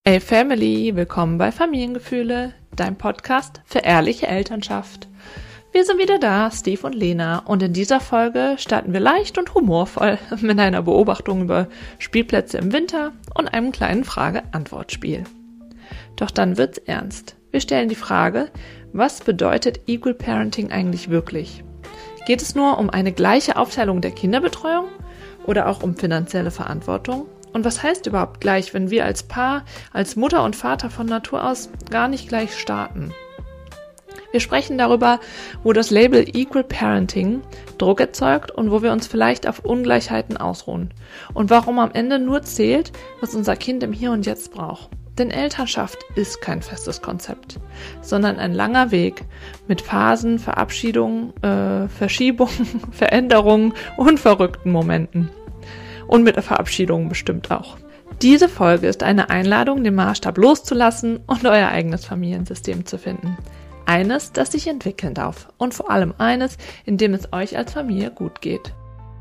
Hey Family, willkommen bei Familiengefühle, dein Podcast für ehrliche Elternschaft. Wir sind wieder da, Steve und Lena, und in dieser Folge starten wir leicht und humorvoll mit einer Beobachtung über Spielplätze im Winter und einem kleinen Frage-Antwort-Spiel. Doch dann wird's ernst. Wir stellen die Frage, was bedeutet Equal Parenting eigentlich wirklich? Geht es nur um eine gleiche Aufteilung der Kinderbetreuung oder auch um finanzielle Verantwortung? Und was heißt überhaupt gleich, wenn wir als Paar, als Mutter und Vater von Natur aus gar nicht gleich starten? Wir sprechen darüber, wo das Label Equal Parenting Druck erzeugt und wo wir uns vielleicht auf Ungleichheiten ausruhen. Und warum am Ende nur zählt, was unser Kind im Hier und Jetzt braucht. Denn Elternschaft ist kein festes Konzept, sondern ein langer Weg mit Phasen, Verabschiedungen, Verschiebungen, Veränderungen und verrückten Momenten. Und mit der Verabschiedung bestimmt auch. Diese Folge ist eine Einladung, den Maßstab loszulassen und euer eigenes Familiensystem zu finden. Eines, das sich entwickeln darf. Und vor allem eines, in dem es euch als Familie gut geht.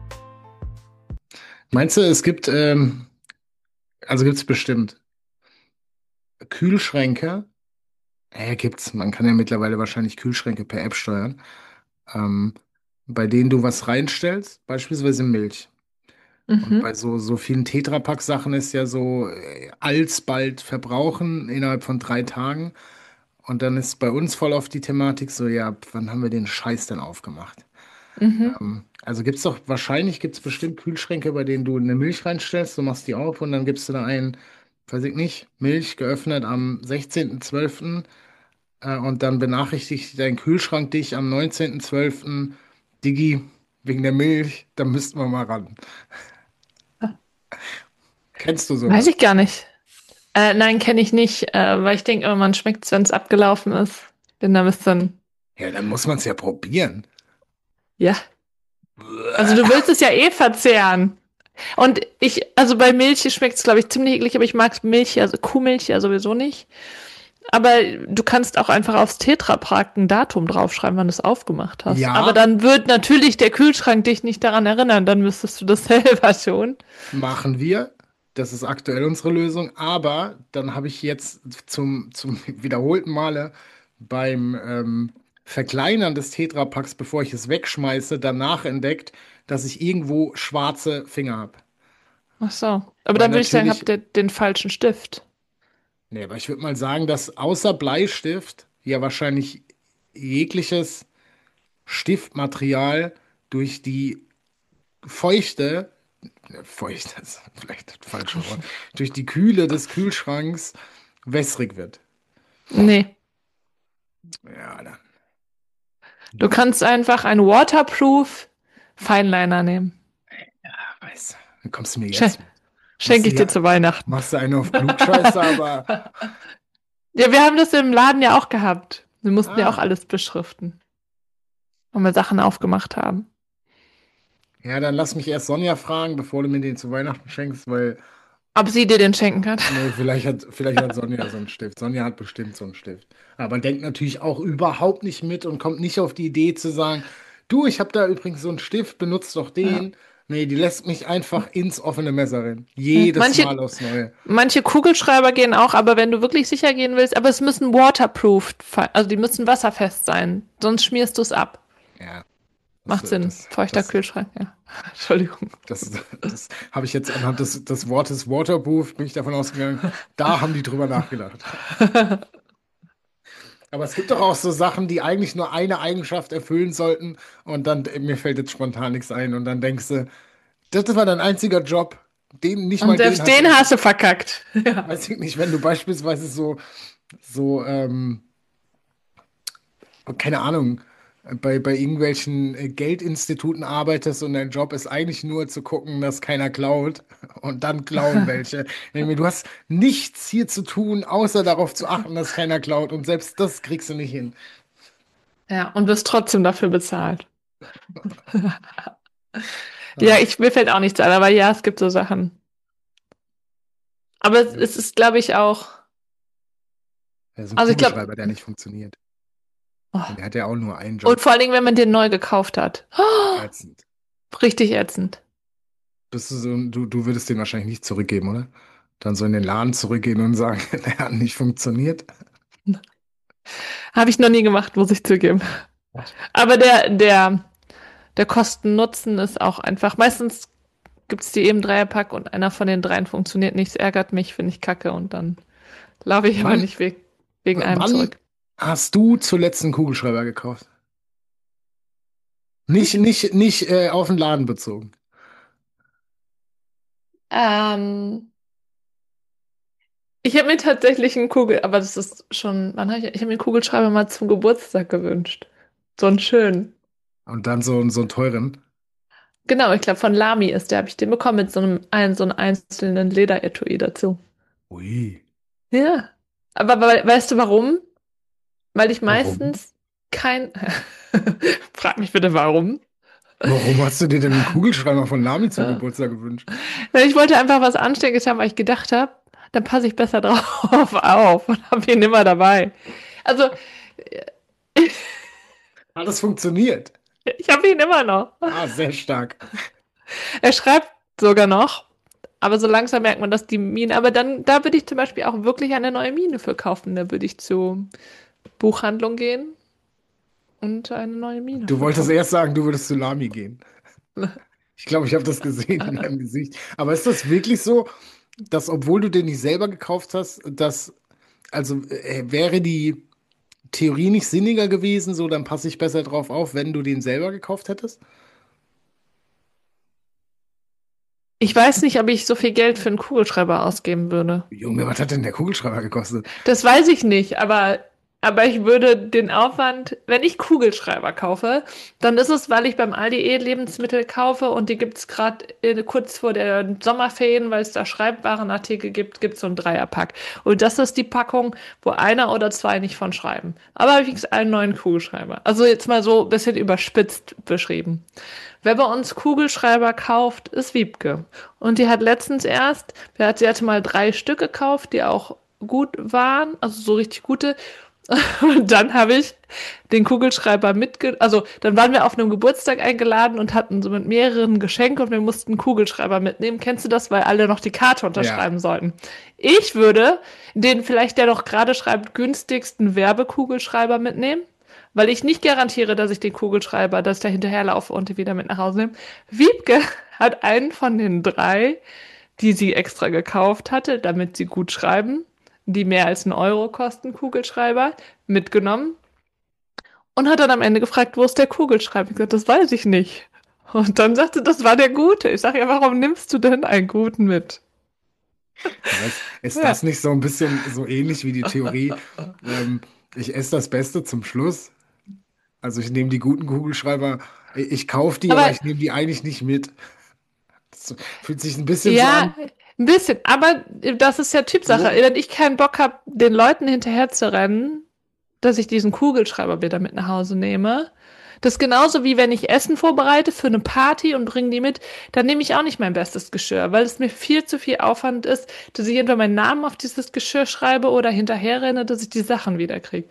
Meinst du, es gibt, gibt's bestimmt Kühlschränke? Gibt's. Man kann ja mittlerweile wahrscheinlich Kühlschränke per App steuern, ähm, bei denen du was reinstellst, beispielsweise Milch. Und bei Mhm. so vielen Tetrapack-Sachen ist ja so alsbald verbrauchen innerhalb von 3 Tagen. Und dann ist bei uns voll auf die Thematik so, ja, wann haben wir den Scheiß denn aufgemacht? Mhm. Also wahrscheinlich gibt's bestimmt Kühlschränke, bei denen du eine Milch reinstellst, du machst die auf und dann gibst du da ein, weiß ich nicht, Milch geöffnet am 16.12. Und dann benachrichtigt dein Kühlschrank dich am 19.12. Digi, wegen der Milch, da müssten wir mal ran. Kennst du Weiß sowas? ich gar nicht. Nein, kenne ich nicht, weil ich denke immer, man schmeckt es, wenn es abgelaufen ist. Bin da ein bisschen, Ja, dann muss man es ja probieren. ja. Also du willst es ja eh verzehren. Und also bei Milch schmeckt es, glaube ich, ziemlich eklig, aber ich mag Milch, also Kuhmilch ja sowieso nicht. Aber du kannst auch einfach aufs Tetrapack ein Datum draufschreiben, wann du es aufgemacht hast. Aber Ja, dann wird natürlich der Kühlschrank dich nicht daran erinnern, dann müsstest du das selber schon. machen wir. Das ist aktuell unsere Lösung. Aber dann habe ich jetzt zum wiederholten Male beim Verkleinern des Tetrapacks, bevor ich es wegschmeiße, danach entdeckt, dass ich irgendwo schwarze Finger habe. Ach so. Aber Weil dann würde ich sagen, natürlich, habt ihr den falschen Stift. nee, aber ich würde mal sagen, dass außer Bleistift ja wahrscheinlich jegliches Stiftmaterial durch die feuchte, feucht ist vielleicht das falsche Wort, durch die Kühle des Kühlschranks wässrig wird. Nee. Ja, dann. Du kannst einfach einen Waterproof Fineliner nehmen. Weiß. Dann kommst du mir Schen jetzt mit. Machst Schenke du ich dir hier, zu Weihnachten. machst du eine auf Klugscheißer, aber. Ja, wir haben das im Laden ja auch gehabt. Wir mussten ja auch Ah. alles beschriften, wenn wir Sachen aufgemacht haben. Ja, dann lass mich erst Sonja fragen, bevor du mir den zu Weihnachten schenkst, weil. Ob sie dir den schenken kann. Nee, vielleicht hat Sonja so einen Stift. Sonja hat bestimmt so einen Stift. Aber denkt natürlich auch überhaupt nicht mit und kommt nicht auf die Idee zu sagen, du, ich habe da übrigens so einen Stift, benutzt doch Ja. den. Nee, die lässt mich einfach ins offene Messer rennen. Ja. Jedes Mal aufs Neue. Manche Kugelschreiber gehen auch, aber wenn du wirklich sicher gehen willst, aber es müssen waterproof, also die müssen wasserfest sein, sonst schmierst du es ab. Ja, das, Macht Sinn. das, Feuchter das, Kühlschrank, ja. Entschuldigung. das habe ich jetzt anhand des Wortes Waterproof, bin ich davon ausgegangen, da haben die drüber nachgedacht. Aber es gibt doch auch so Sachen, die eigentlich nur eine Eigenschaft erfüllen sollten und dann, mir fällt jetzt spontan nichts ein und dann denkst du, das war dein einziger Job, nicht Und mal den selbst hast du den hast erfüllt. du verkackt. Ja. Weiß ich nicht, wenn du beispielsweise so, keine Ahnung, bei irgendwelchen Geldinstituten arbeitest und dein Job ist eigentlich nur zu gucken, dass keiner klaut und dann klauen welche. Ich meine, du hast nichts hier zu tun, außer darauf zu achten, dass keiner klaut und selbst das kriegst du nicht hin. Ja, und wirst trotzdem dafür bezahlt. Ja, Ah, mir fällt auch nichts ein, aber ja, es gibt so Sachen. Aber ja, es ist, glaube ich, auch, das ist ein also ich glaube, Kugelschreiber, der nicht funktioniert. oh, Und der hat ja auch nur einen und Job. vor allen Dingen, wenn man den neu gekauft hat. Oh, Ätzend. richtig ätzend. Du würdest den wahrscheinlich nicht zurückgeben, oder? Dann so in den Laden zurückgehen und sagen, der hat nicht funktioniert. Habe ich noch nie gemacht, muss ich zugeben. Aber der Kosten-Nutzen ist auch einfach. Meistens gibt es die eben Dreierpack und einer von den dreien funktioniert nicht. Es ärgert mich, finde ich kacke und dann laufe ich aber Wann, nicht wegen einem wann zurück. hast du zuletzt einen Kugelschreiber gekauft? Nicht auf den Laden bezogen. Ähm, Ich habe mir tatsächlich aber das ist schon, ich habe mir einen Kugelschreiber mal zum Geburtstag gewünscht. So einen schönen. Und dann so einen teuren. Genau, ich glaube von Lamy ist der, habe ich den bekommen mit so einem einzelnen Lederetui dazu. Ui. Ja. Aber weißt du warum? Weil ich Warum? meistens kein, frag mich bitte warum. Warum hast du dir denn einen Kugelschreiber von Lamy zum Ja. Geburtstag gewünscht? Ich wollte einfach was Anständiges haben, weil ich gedacht habe, dann passe ich besser drauf auf und habe ihn immer dabei. Also, Hat das funktioniert? ich habe ihn immer noch. Ah, sehr stark. Er schreibt sogar noch, aber so langsam merkt man, dass die Mine, aber dann, da würde ich zum Beispiel auch wirklich eine neue Mine für kaufen. Da würde ich zur Buchhandlung gehen und eine neue Mine Du für wolltest kaufen. erst sagen, du würdest zu Lamy gehen. Ich glaube, ich habe das gesehen in deinem Gesicht. Aber ist das wirklich so, dass obwohl du den nicht selber gekauft hast, wäre die Theorie nicht sinniger gewesen, so dann passe ich besser drauf auf, wenn du den selber gekauft hättest? Ich weiß nicht, ob ich so viel Geld für einen Kugelschreiber ausgeben würde. Junge, was hat denn der Kugelschreiber gekostet? Das weiß ich nicht, aber ich würde den Aufwand, wenn ich Kugelschreiber kaufe, dann ist es, weil ich beim Aldi Lebensmittel kaufe und die gibt's gerade kurz vor der Sommerferien, weil es da Schreibwarenartikel gibt, gibt's so einen Dreierpack. Und das ist die Packung, wo einer oder zwei nicht von schreiben. Aber habe ich einen neuen Kugelschreiber. Also jetzt mal so ein bisschen überspitzt beschrieben. Wer bei uns Kugelschreiber kauft, ist Wiebke. Und die hat letztens erst, sie hatte mal 3 Stück gekauft, die auch gut waren, also so richtig gute. Und dann habe ich den Kugelschreiber also dann waren wir auf einem Geburtstag eingeladen und hatten so mit mehreren Geschenke und wir mussten einen Kugelschreiber mitnehmen. Kennst du das, weil alle noch die Karte Ja. unterschreiben sollten? Ich würde den vielleicht, der noch gerade schreibt, günstigsten Werbekugelschreiber mitnehmen, weil ich nicht garantiere, dass ich den Kugelschreiber, dass ich da hinterherlaufe und den wieder mit nach Hause nehme. Wiebke hat einen von den 3, die sie extra gekauft hatte, damit sie gut schreiben, die mehr als 1 Euro kosten, Kugelschreiber, mitgenommen und hat dann am Ende gefragt, wo ist der Kugelschreiber? Ich gesagt, das weiß ich nicht. Und dann sagte, das war der Gute. Ich sage, ja, warum nimmst du denn einen Guten mit? Aber ist Ja. das nicht so ein bisschen so ähnlich wie die Theorie, ähm, ich esse das Beste zum Schluss? Also ich nehme die guten Kugelschreiber, ich kaufe die, aber Aber ich nehme die eigentlich nicht mit. Das fühlt sich ein bisschen so ja, an. ein bisschen. Aber das ist ja Typsache. So, Wenn ich keinen Bock habe, den Leuten hinterher zu rennen, dass ich diesen Kugelschreiber wieder mit nach Hause nehme. Das ist genauso wie wenn ich Essen vorbereite für eine Party und bringe die mit, dann nehme ich auch nicht mein bestes Geschirr, weil es mir viel zu viel Aufwand ist, dass ich entweder meinen Namen auf dieses Geschirr schreibe oder hinterher renne, dass ich die Sachen wieder kriege.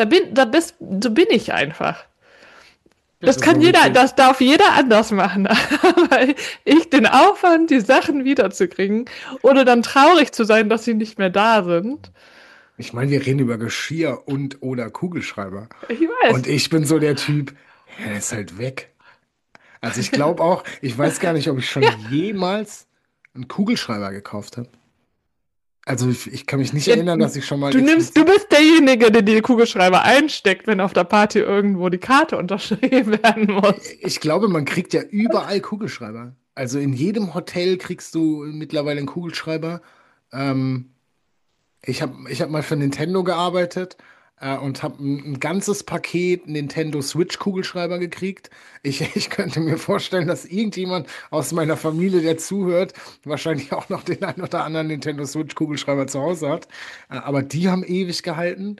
So bin ich einfach. ja, das ist so witzig. Das darf jeder anders machen. Aber ich den Aufwand, die Sachen wiederzukriegen oder dann traurig zu sein, dass sie nicht mehr da sind. Ich meine, wir reden über Geschirr und oder Kugelschreiber. Ich Und weiß. ich bin so der Typ, ja, der ist halt weg. Also ich glaube auch, ich weiß gar nicht, ob ich schon Ja, jemals einen Kugelschreiber gekauft habe. Also ich kann mich nicht ja, erinnern, dass ich schon mal du explizit. bist derjenige, der die Kugelschreiber einsteckt, wenn auf der Party irgendwo die Karte unterschrieben werden muss. Ich glaube, man kriegt ja überall Kugelschreiber. Also in jedem Hotel kriegst du mittlerweile einen Kugelschreiber. Ähm, ich hab mal für Nintendo gearbeitet und habe ein ganzes Paket Nintendo Switch Kugelschreiber gekriegt. Ich könnte mir vorstellen, dass irgendjemand aus meiner Familie, der zuhört, wahrscheinlich auch noch den ein oder anderen Nintendo Switch Kugelschreiber zu Hause hat. Aber die haben ewig gehalten.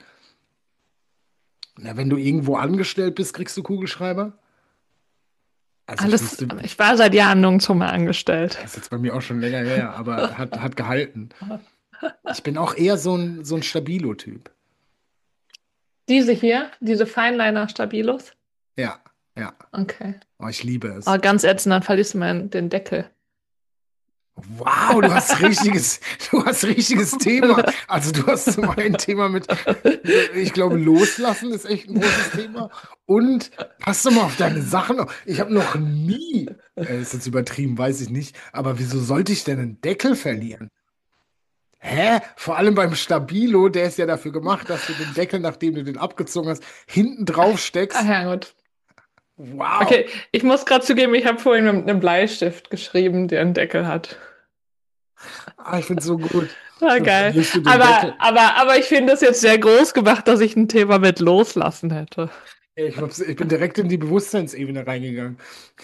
Na, wenn du irgendwo angestellt bist, kriegst du Kugelschreiber. Also ich Alles, wüsste, ich war seit Jahren nirgendwo mehr angestellt. ist jetzt bei mir auch schon länger her, aber hat gehalten. Ich bin auch eher so ein Stabilo-Typ. Diese hier, diese Feinliner Stabilos. Ja, ja. Okay. Oh, ich liebe Oh, es. ganz ätzend, dann verlierst du den Deckel. Wow, du hast richtiges Thema. Also du hast zum einen Thema mit, ich glaube, loslassen ist echt ein großes Thema. Und pass doch mal auf deine Sachen auf. Ich habe noch nie, ist jetzt übertrieben, weiß ich nicht, aber wieso sollte ich denn einen Deckel verlieren? Hä? Vor allem beim Stabilo, der ist ja dafür gemacht, dass du den Deckel, nachdem du den abgezogen hast, hinten drauf Ach steckst. ja, gut. Wow. Okay, ich muss gerade zugeben, ich habe vorhin mit einem Bleistift geschrieben, der einen Deckel hat. Ah, ich finde es so gut. War Dann geil. verlierst du den Aber, Deckel. aber, aber ich finde das jetzt sehr groß gemacht, dass ich ein Thema mit loslassen hätte. Ich bin direkt in die Bewusstseinsebene reingegangen.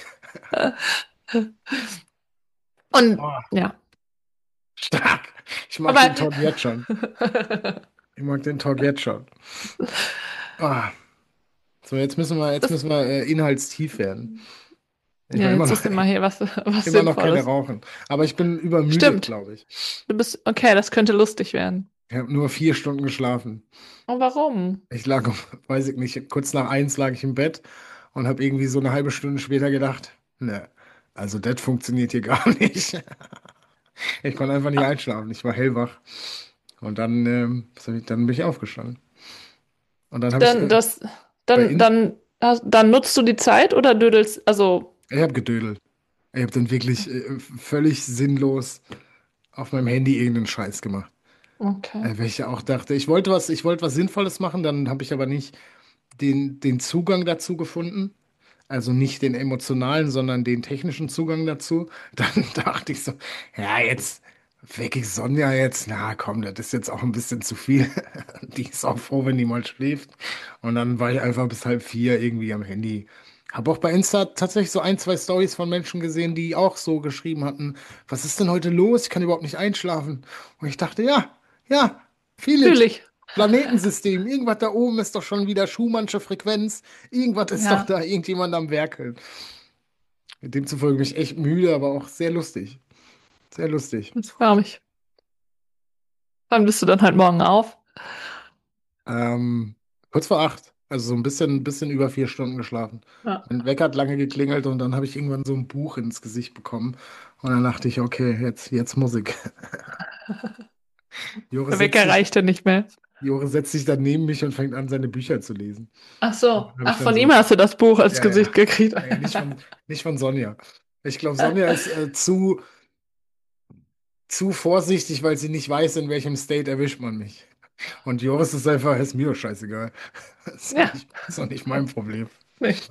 Und Oh, ja, stark. Ich mag aber den Talk jetzt schon. Ich mag den Talk jetzt schon. Ah, so, jetzt das, müssen wir inhaltstief werden. Ich ja, war jetzt ist immer hier was immer noch keine Sinnvolles. rauchen. Aber ich bin übermüdet, Stimmt. glaube ich. Du bist, okay, das könnte lustig werden. Ich habe nur 4 Stunden geschlafen. Und warum? Ich lag, weiß ich nicht, kurz nach 1 lag ich im Bett und habe irgendwie so eine halbe Stunde später gedacht, ne, also das funktioniert hier gar nicht. Ich konnte einfach nicht einschlafen. Ich war hellwach. Und dann, dann bin ich aufgestanden. Und dann habe ich Dann, das, bei dann, Inst dann, dann nutzt du die Zeit oder dödelst, also, ich habe gedödelt. Ich habe dann wirklich völlig sinnlos auf meinem Handy irgendeinen Scheiß gemacht. okay. Weil ich ja auch dachte, ich wollte was Sinnvolles machen, dann habe ich aber nicht den Zugang dazu gefunden. Also nicht den emotionalen, sondern den technischen Zugang dazu. Dann dachte ich so, ja, jetzt wecke ich Sonja jetzt. Na komm, das ist jetzt auch ein bisschen zu viel. Die ist auch froh, wenn die mal schläft. Und dann war ich einfach bis halb 4 irgendwie am Handy. Habe auch bei Insta tatsächlich so ein, zwei Stories von Menschen gesehen, die auch so geschrieben hatten, was ist denn heute los? Ich kann überhaupt nicht einschlafen. Und ich dachte, ja, ja, feel Fühle it. ich. Planetensystem, irgendwas da oben ist doch schon wieder Schumannsche Frequenz. Irgendwas ist doch Ja, da, irgendjemand am Werkeln. Demzufolge bin ich echt müde, aber auch sehr lustig. Sehr lustig. das glaube ich. Wann bist du dann halt morgen auf? Ähm, kurz vor 8, also so ein bisschen über 4 Stunden geschlafen. Ja. Mein Wecker hat lange geklingelt und dann habe ich irgendwann so ein Buch ins Gesicht bekommen. Und dann dachte ich, okay, jetzt Musik. Der Wecker reicht ja nicht mehr. Joris setzt sich dann neben mich und fängt an, seine Bücher zu lesen. Ach Und so. dann habe ich Ach, dann von ihm so, hast du das Buch als ja, ja. Gesicht gekriegt. Nee, nicht von Sonja. Ich glaube, Sonja ist zu vorsichtig, weil sie nicht weiß, in welchem State erwischt man mich. Und Joris ist einfach, ist mir doch scheißegal. Ja, Ist doch nicht mein Problem. nee.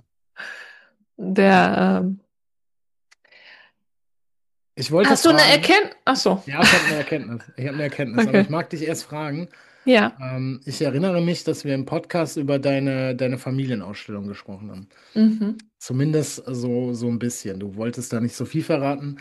Der, Ich wollte hast du eine fragen, Erkenntnis? Ach so. ja, ich habe eine Erkenntnis. Ich habe eine Erkenntnis, aber ich Okay. mag dich erst fragen. Ja. Ich erinnere mich, dass wir im Podcast über deine Familienausstellung gesprochen haben. Mhm. Zumindest so ein bisschen. Du wolltest da nicht so viel verraten.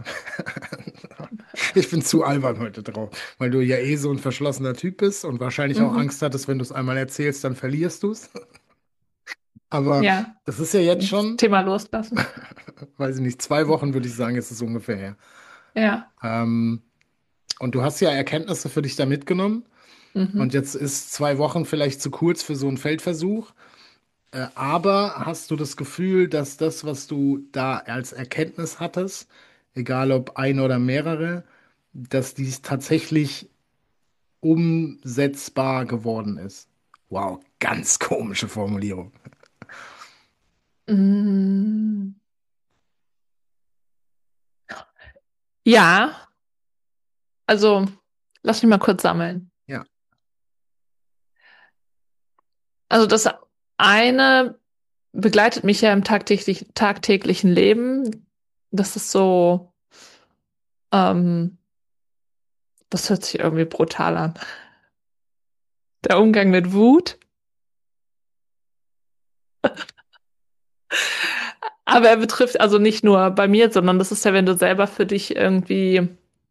Ich bin zu albern heute drauf, weil du ja eh so ein verschlossener Typ bist und wahrscheinlich auch Mhm. Angst hattest, wenn du es einmal erzählst, dann verlierst du es. Aber Ja. das ist ja jetzt Das schon, Thema loslassen. weiß ich nicht, 2 Wochen würde ich sagen, ist es ungefähr her. Ja. Ähm, und du hast ja Erkenntnisse für dich da mitgenommen. Und Mhm. jetzt ist 2 Wochen vielleicht zu kurz für so einen Feldversuch. Aber hast du das Gefühl, dass das, was du da als Erkenntnis hattest, egal ob eine oder mehrere, dass dies tatsächlich umsetzbar geworden ist? Wow, ganz komische Formulierung. Mm. Ja, also lass mich mal kurz sammeln. Ja, Also das eine begleitet mich ja im tagtäglichen Leben. Das ist so, ähm, das hört sich irgendwie brutal an. Der Umgang mit Wut. Aber er betrifft also nicht nur bei mir, sondern das ist ja, wenn du selber für dich irgendwie.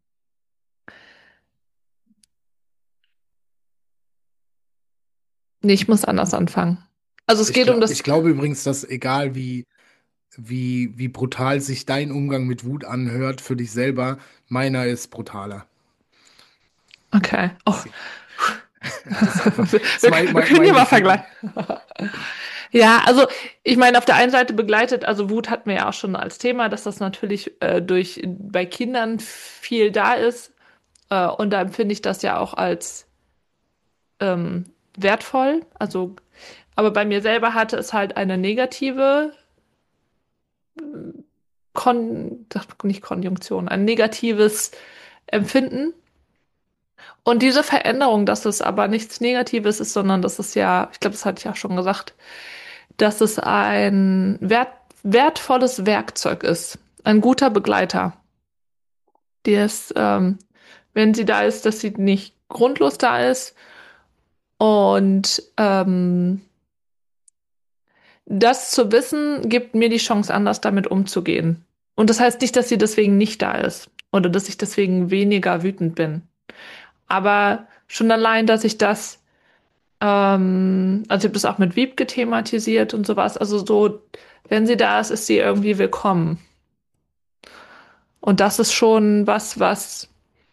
Nee, ich muss anders anfangen. Also es geht um ich das. glaube übrigens, dass egal wie brutal sich dein Umgang mit Wut anhört für dich selber, meiner ist brutaler. Okay. Oh, Das ist einfach, das ist wir können ja mein mal Gefühl. vergleichen. Ja, also ich meine, auf der einen Seite begleitet, also Wut hatten wir ja auch schon als Thema, dass das natürlich bei Kindern viel da ist. Und da empfinde ich das ja auch als ähm, wertvoll. Also, aber bei mir selber hatte es halt eine negative nicht Konjunktion, ein negatives Empfinden. Und diese Veränderung, dass es aber nichts Negatives ist, sondern dass es ja, ich glaube, das hatte ich auch schon gesagt, dass es ein wertvolles Werkzeug ist, ein guter Begleiter, der es, wenn sie da ist, dass sie nicht grundlos da ist und das zu wissen, gibt mir die Chance, anders damit umzugehen. Und das heißt nicht, dass sie deswegen nicht da ist oder dass ich deswegen weniger wütend bin. Aber schon allein, dass ich das, also ich habe das auch mit Wiebke thematisiert und sowas. Also so, wenn sie da ist, ist sie irgendwie willkommen. Und das ist schon was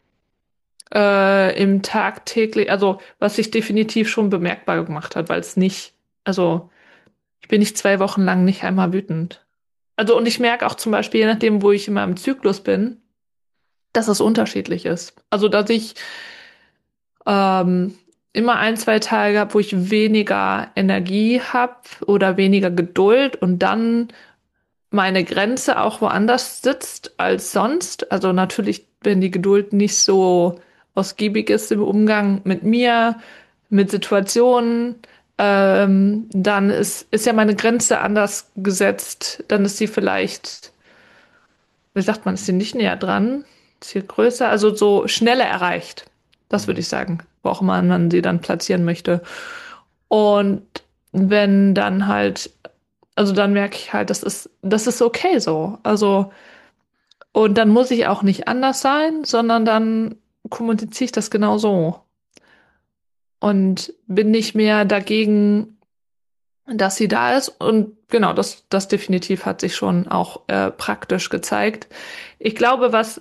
im tagtäglich, also was sich definitiv schon bemerkbar gemacht hat, weil es nicht, also ich bin nicht 2 Wochen lang nicht einmal wütend. Also und ich merke auch zum Beispiel, je nachdem, wo ich in meinem Zyklus bin, dass es unterschiedlich ist. Also dass ich ähm, immer 1, 2 Tage habe, wo ich weniger Energie habe oder weniger Geduld und dann meine Grenze auch woanders sitzt als sonst. Also natürlich, wenn die Geduld nicht so ausgiebig ist im Umgang mit mir, mit Situationen, dann ist ja meine Grenze anders gesetzt. Dann ist sie vielleicht, wie sagt man, ist sie nicht näher dran, ist sie größer, also so schneller erreicht. Das würde Mhm. ich sagen, wo auch immer man sie dann platzieren möchte. Und wenn dann halt, also dann merke ich halt, das ist okay so. Also, und dann muss ich auch nicht anders sein, sondern dann kommuniziere ich das genau so. Und bin nicht mehr dagegen, dass sie da ist. Und genau, das definitiv hat sich schon auch praktisch gezeigt. Ich glaube, was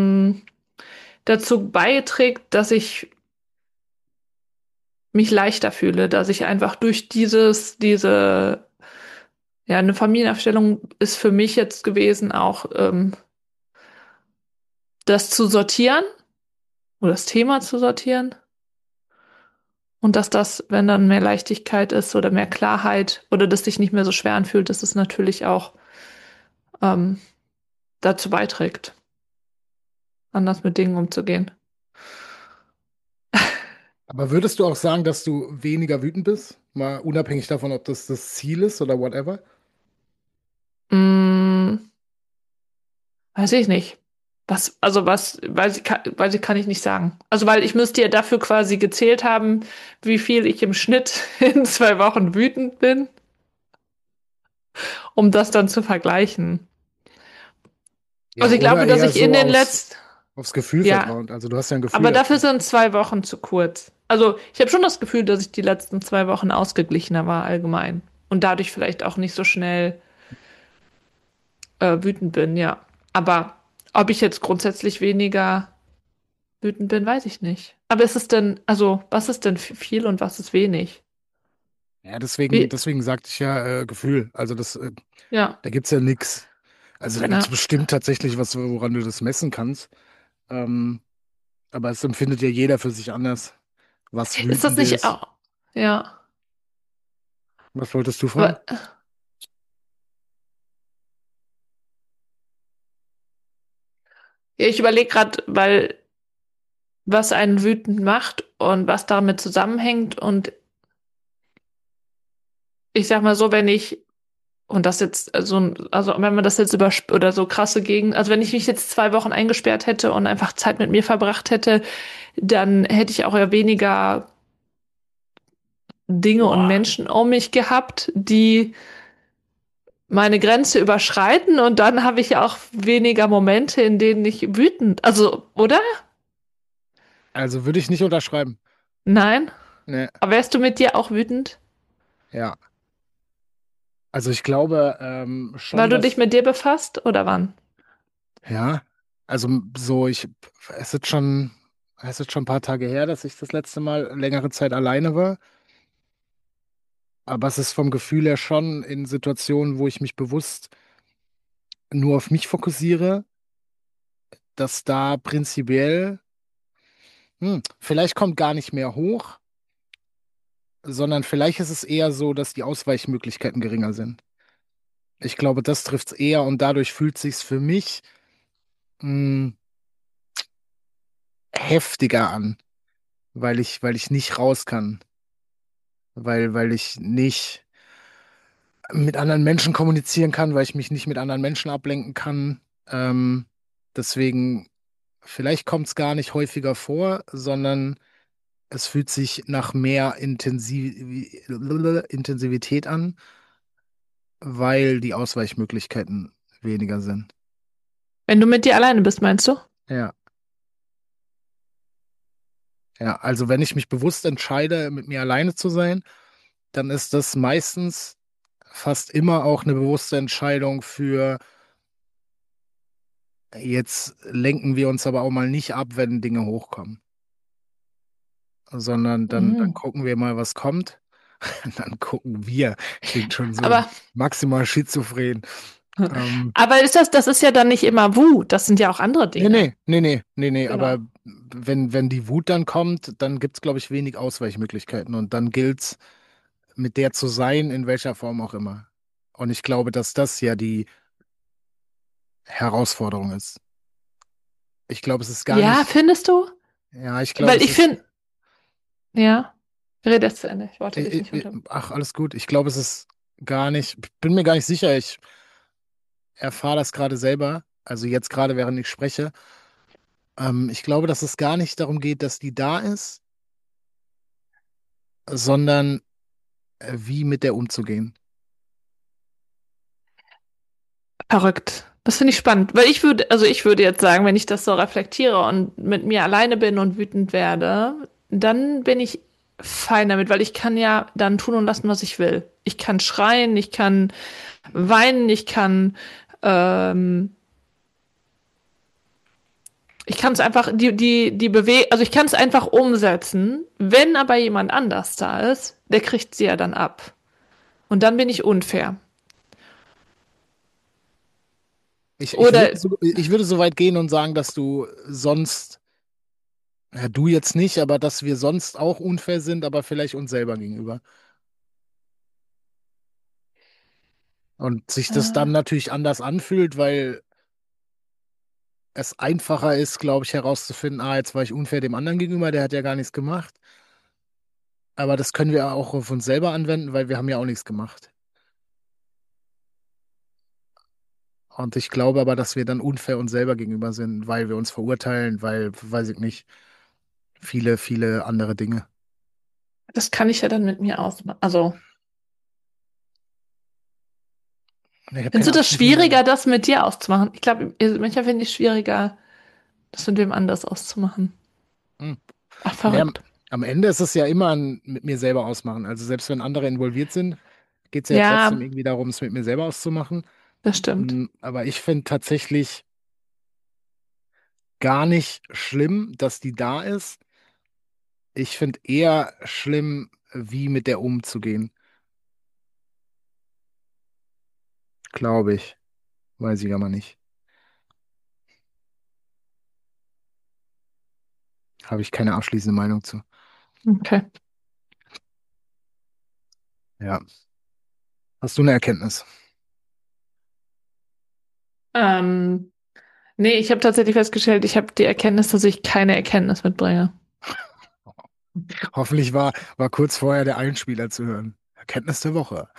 dazu beiträgt, dass ich mich leichter fühle, dass ich einfach durch ja, eine Familienaufstellung ist für mich jetzt gewesen, auch das zu sortieren oder das Thema zu sortieren. Und dass das, wenn dann mehr Leichtigkeit ist oder mehr Klarheit oder das sich nicht mehr so schwer anfühlt, dass es natürlich auch ähm, dazu beiträgt, anders mit Dingen umzugehen. Aber würdest du auch sagen, dass du weniger wütend bist? Mal unabhängig davon, ob das das Ziel ist oder whatever? Mm, weiß ich nicht. Weiß ich, kann ich nicht sagen. Also, weil ich müsste ja dafür quasi gezählt haben, wie viel ich im Schnitt in 2 Wochen wütend bin, um das dann zu vergleichen. Ja, Also, ich oder glaube, dass eher ich in so den letzten, aufs Gefühl ja, vertrauen. Also du hast ja ein Gefühl aber dafür dafür. sind 2 Wochen zu kurz. Also, ich habe schon das Gefühl, dass ich die letzten 2 Wochen ausgeglichener war allgemein. Und dadurch vielleicht auch nicht so schnell wütend bin, ja. Aber ob ich jetzt grundsätzlich weniger wütend bin, weiß ich nicht. Aber ist es denn, also, was ist denn viel und was ist wenig? Ja, deswegen, Wie? deswegen sagte ich ja Gefühl. Also Ja, da gibt's ja nix. Also da gibt's ja. bestimmt tatsächlich was, woran du das messen kannst. Ähm, aber es empfindet ja jeder für sich anders, was Ist das wütend nicht ist. auch? Ja. Was wolltest du fragen? Aber, ja, ich überlege gerade, weil was einen wütend macht und was damit zusammenhängt. Und ich sag mal so, wenn ich, und das jetzt, also wenn man das jetzt oder so krasse also wenn ich mich jetzt 2 Wochen eingesperrt hätte und einfach Zeit mit mir verbracht hätte, dann hätte ich auch ja weniger Dinge und Boah. Menschen um mich gehabt, die meine Grenze überschreiten und dann habe ich ja auch weniger Momente, in denen ich wütend, also, oder? Also würde ich nicht unterschreiben. Nein? Ne, Aber wärst du mit dir auch wütend? ja. Also ich glaube Weil schon, du dich dass, mit dir befasst oder wann? ja, also so, es ist schon, es ist schon ein paar Tage her, dass ich das letzte Mal längere Zeit alleine war. Aber es ist vom Gefühl her schon in Situationen, wo ich mich bewusst nur auf mich fokussiere, dass da prinzipiell, vielleicht kommt gar nicht mehr hoch, sondern vielleicht ist es eher so, dass die Ausweichmöglichkeiten geringer sind. Ich glaube, das trifft es eher und dadurch fühlt sich's für mich mh, heftiger an, weil ich nicht raus kann, weil ich nicht mit anderen Menschen kommunizieren kann, weil ich mich nicht mit anderen Menschen ablenken kann. Deswegen, vielleicht kommt es gar nicht häufiger vor, sondern es fühlt sich nach mehr Intensivität an, weil die Ausweichmöglichkeiten weniger sind. Wenn du mit dir alleine bist, meinst du? Ja, ja, also wenn ich mich bewusst entscheide, mit mir alleine zu sein, dann ist das meistens fast immer auch eine bewusste Entscheidung für, jetzt lenken wir uns aber auch mal nicht ab, wenn Dinge hochkommen, sondern dann Mhm. gucken wir mal, was kommt. Dann gucken wir. Klingt schon so Aber, maximal schizophren. Ähm, aber das ist ja dann nicht immer Wut, das sind ja auch andere Nee, Dinge. nee, nee, nee, nee, nee, aber Genau. wenn die Wut dann kommt, dann gibt es, glaube ich, wenig Ausweichmöglichkeiten und dann gilt's, mit der zu sein, in welcher Form auch immer. Und ich glaube, dass das ja die Herausforderung ist. Ich glaube, es ist gar Ja, nicht, findest du? ja, ich glaube, Weil es ich ist, finde, ja, rede jetzt zu Ende, ich wollte dich nicht unter. ach, alles gut. Ich glaube, es ist gar nicht, bin mir gar nicht sicher. Ich erfahre das gerade selber, also jetzt gerade, während ich spreche. Ich glaube, dass es gar nicht darum geht, dass die da ist, sondern wie mit der umzugehen. Verrückt. Das finde ich spannend, weil ich würde jetzt sagen, wenn ich das so reflektiere und mit mir alleine bin und wütend werde, dann bin ich fein damit, weil ich kann ja dann tun und lassen, was ich will. Ich kann schreien, ich kann weinen, ähm, ich kann es einfach, also ich kann es einfach umsetzen. Wenn aber jemand anders da ist, der kriegt sie ja dann ab. Und dann bin ich unfair. Oder, Ich würde so weit gehen und sagen, dass du sonst, ja, du jetzt nicht, aber dass wir sonst auch unfair sind, aber vielleicht uns selber gegenüber. Und sich das äh, dann natürlich anders anfühlt, weil es einfacher ist, glaube ich, herauszufinden, jetzt war ich unfair dem anderen gegenüber, der hat ja gar nichts gemacht. Aber das können wir auch auf uns selber anwenden, weil wir haben ja auch nichts gemacht. Und ich glaube aber, dass wir dann unfair uns selber gegenüber sind, weil wir uns verurteilen, weil, weiß ich nicht, viele, viele andere Dinge. das kann ich ja dann mit mir ausmachen. Also, Ich habe findest du keine das abschließende schwieriger, Meinung. das mit dir auszumachen? Ich glaube, manchmal finde ich es schwieriger, das mit wem anders auszumachen. Hm. Ach, Naja, verrückt. am Ende ist es ja immer ein mit mir selber ausmachen. Also selbst wenn andere involviert sind, geht es ja trotzdem Ja, irgendwie darum, es mit mir selber auszumachen. das stimmt. Aber ich finde tatsächlich gar nicht schlimm, dass die da ist. Ich finde eher schlimm, wie mit der umzugehen, glaube ich. Weiß ich aber nicht. Habe ich keine abschließende Meinung zu. Okay. Ja. Hast du eine Erkenntnis? Ähm, Nee, ich habe tatsächlich festgestellt, ich habe die Erkenntnis, dass ich keine Erkenntnis mitbringe. Hoffentlich war kurz vorher der Einspieler zu hören. Erkenntnis der Woche.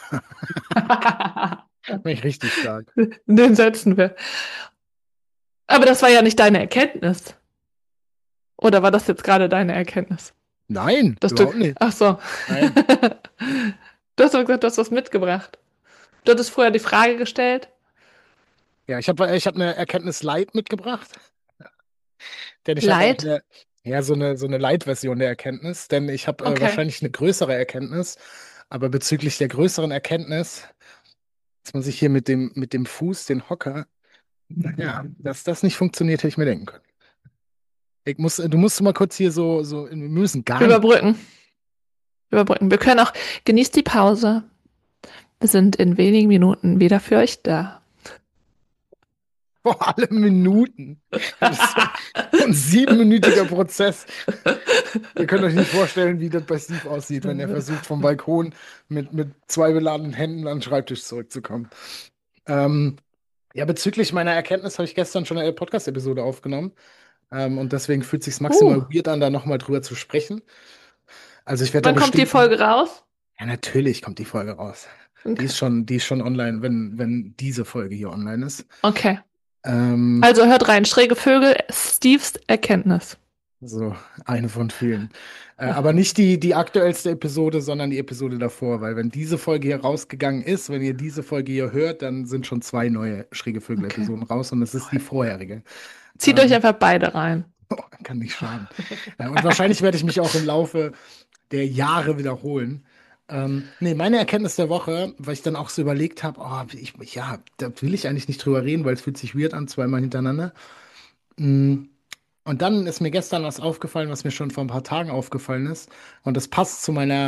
Bin ich richtig stark. Den setzen wir. Aber das war ja nicht deine Erkenntnis. Oder war das jetzt gerade deine Erkenntnis? Nein, Dass du. überhaupt nicht. Ach so. Nein. Du hast doch gesagt, du hast was mitgebracht. Du hattest vorher die Frage gestellt. Ja, ich hab eine Erkenntnis Light mitgebracht, denn ich habe auch Leid? eine, ja, so eine Light-Version der Erkenntnis, denn ich habe Okay. wahrscheinlich eine größere Erkenntnis, aber bezüglich der größeren Erkenntnis, dass man sich hier mit dem Fuß, den Hocker, ja, dass das nicht funktioniert, hätte ich mir denken können. Du musst mal kurz hier wir müssen gar nicht, Überbrücken. überbrücken. Wir können auch, genießt die Pause. Wir sind in wenigen Minuten wieder für euch da. Vor allem Minuten. Das ist so ein siebenminütiger Prozess. Ihr könnt euch nicht vorstellen, wie das bei Steve aussieht, wenn er versucht, vom Balkon mit zwei beladenen Händen an den Schreibtisch zurückzukommen. Ähm, ja, bezüglich meiner Erkenntnis habe ich gestern schon eine Podcast-Episode aufgenommen. Und deswegen fühlt es sich maximal weird an, da nochmal drüber zu sprechen. Also ich werde da Wann kommt die bestimmt. Folge raus? Ja, natürlich kommt die Folge raus. Okay. Die ist schon online, wenn diese Folge hier online ist. Okay. Ähm, Also hört rein, schräge Vögel, Steves Erkenntnis. so, eine von vielen. Aber nicht die aktuellste Episode, sondern die Episode davor, weil wenn diese Folge hier rausgegangen ist, wenn ihr diese Folge hier hört, dann sind schon zwei neue Schräge Okay. Vögel-Episoden raus und es ist die vorherige. Zieht euch Ähm, einfach beide rein. kann nicht schaden. Und wahrscheinlich werde ich mich auch im Laufe der Jahre wiederholen. Nee, meine Erkenntnis der Woche, weil ich dann auch so überlegt habe, ja, da will ich eigentlich nicht drüber reden, weil es fühlt sich weird an, zweimal hintereinander. Mm, Und dann ist mir gestern was aufgefallen, was mir schon vor ein paar Tagen aufgefallen ist. Und das passt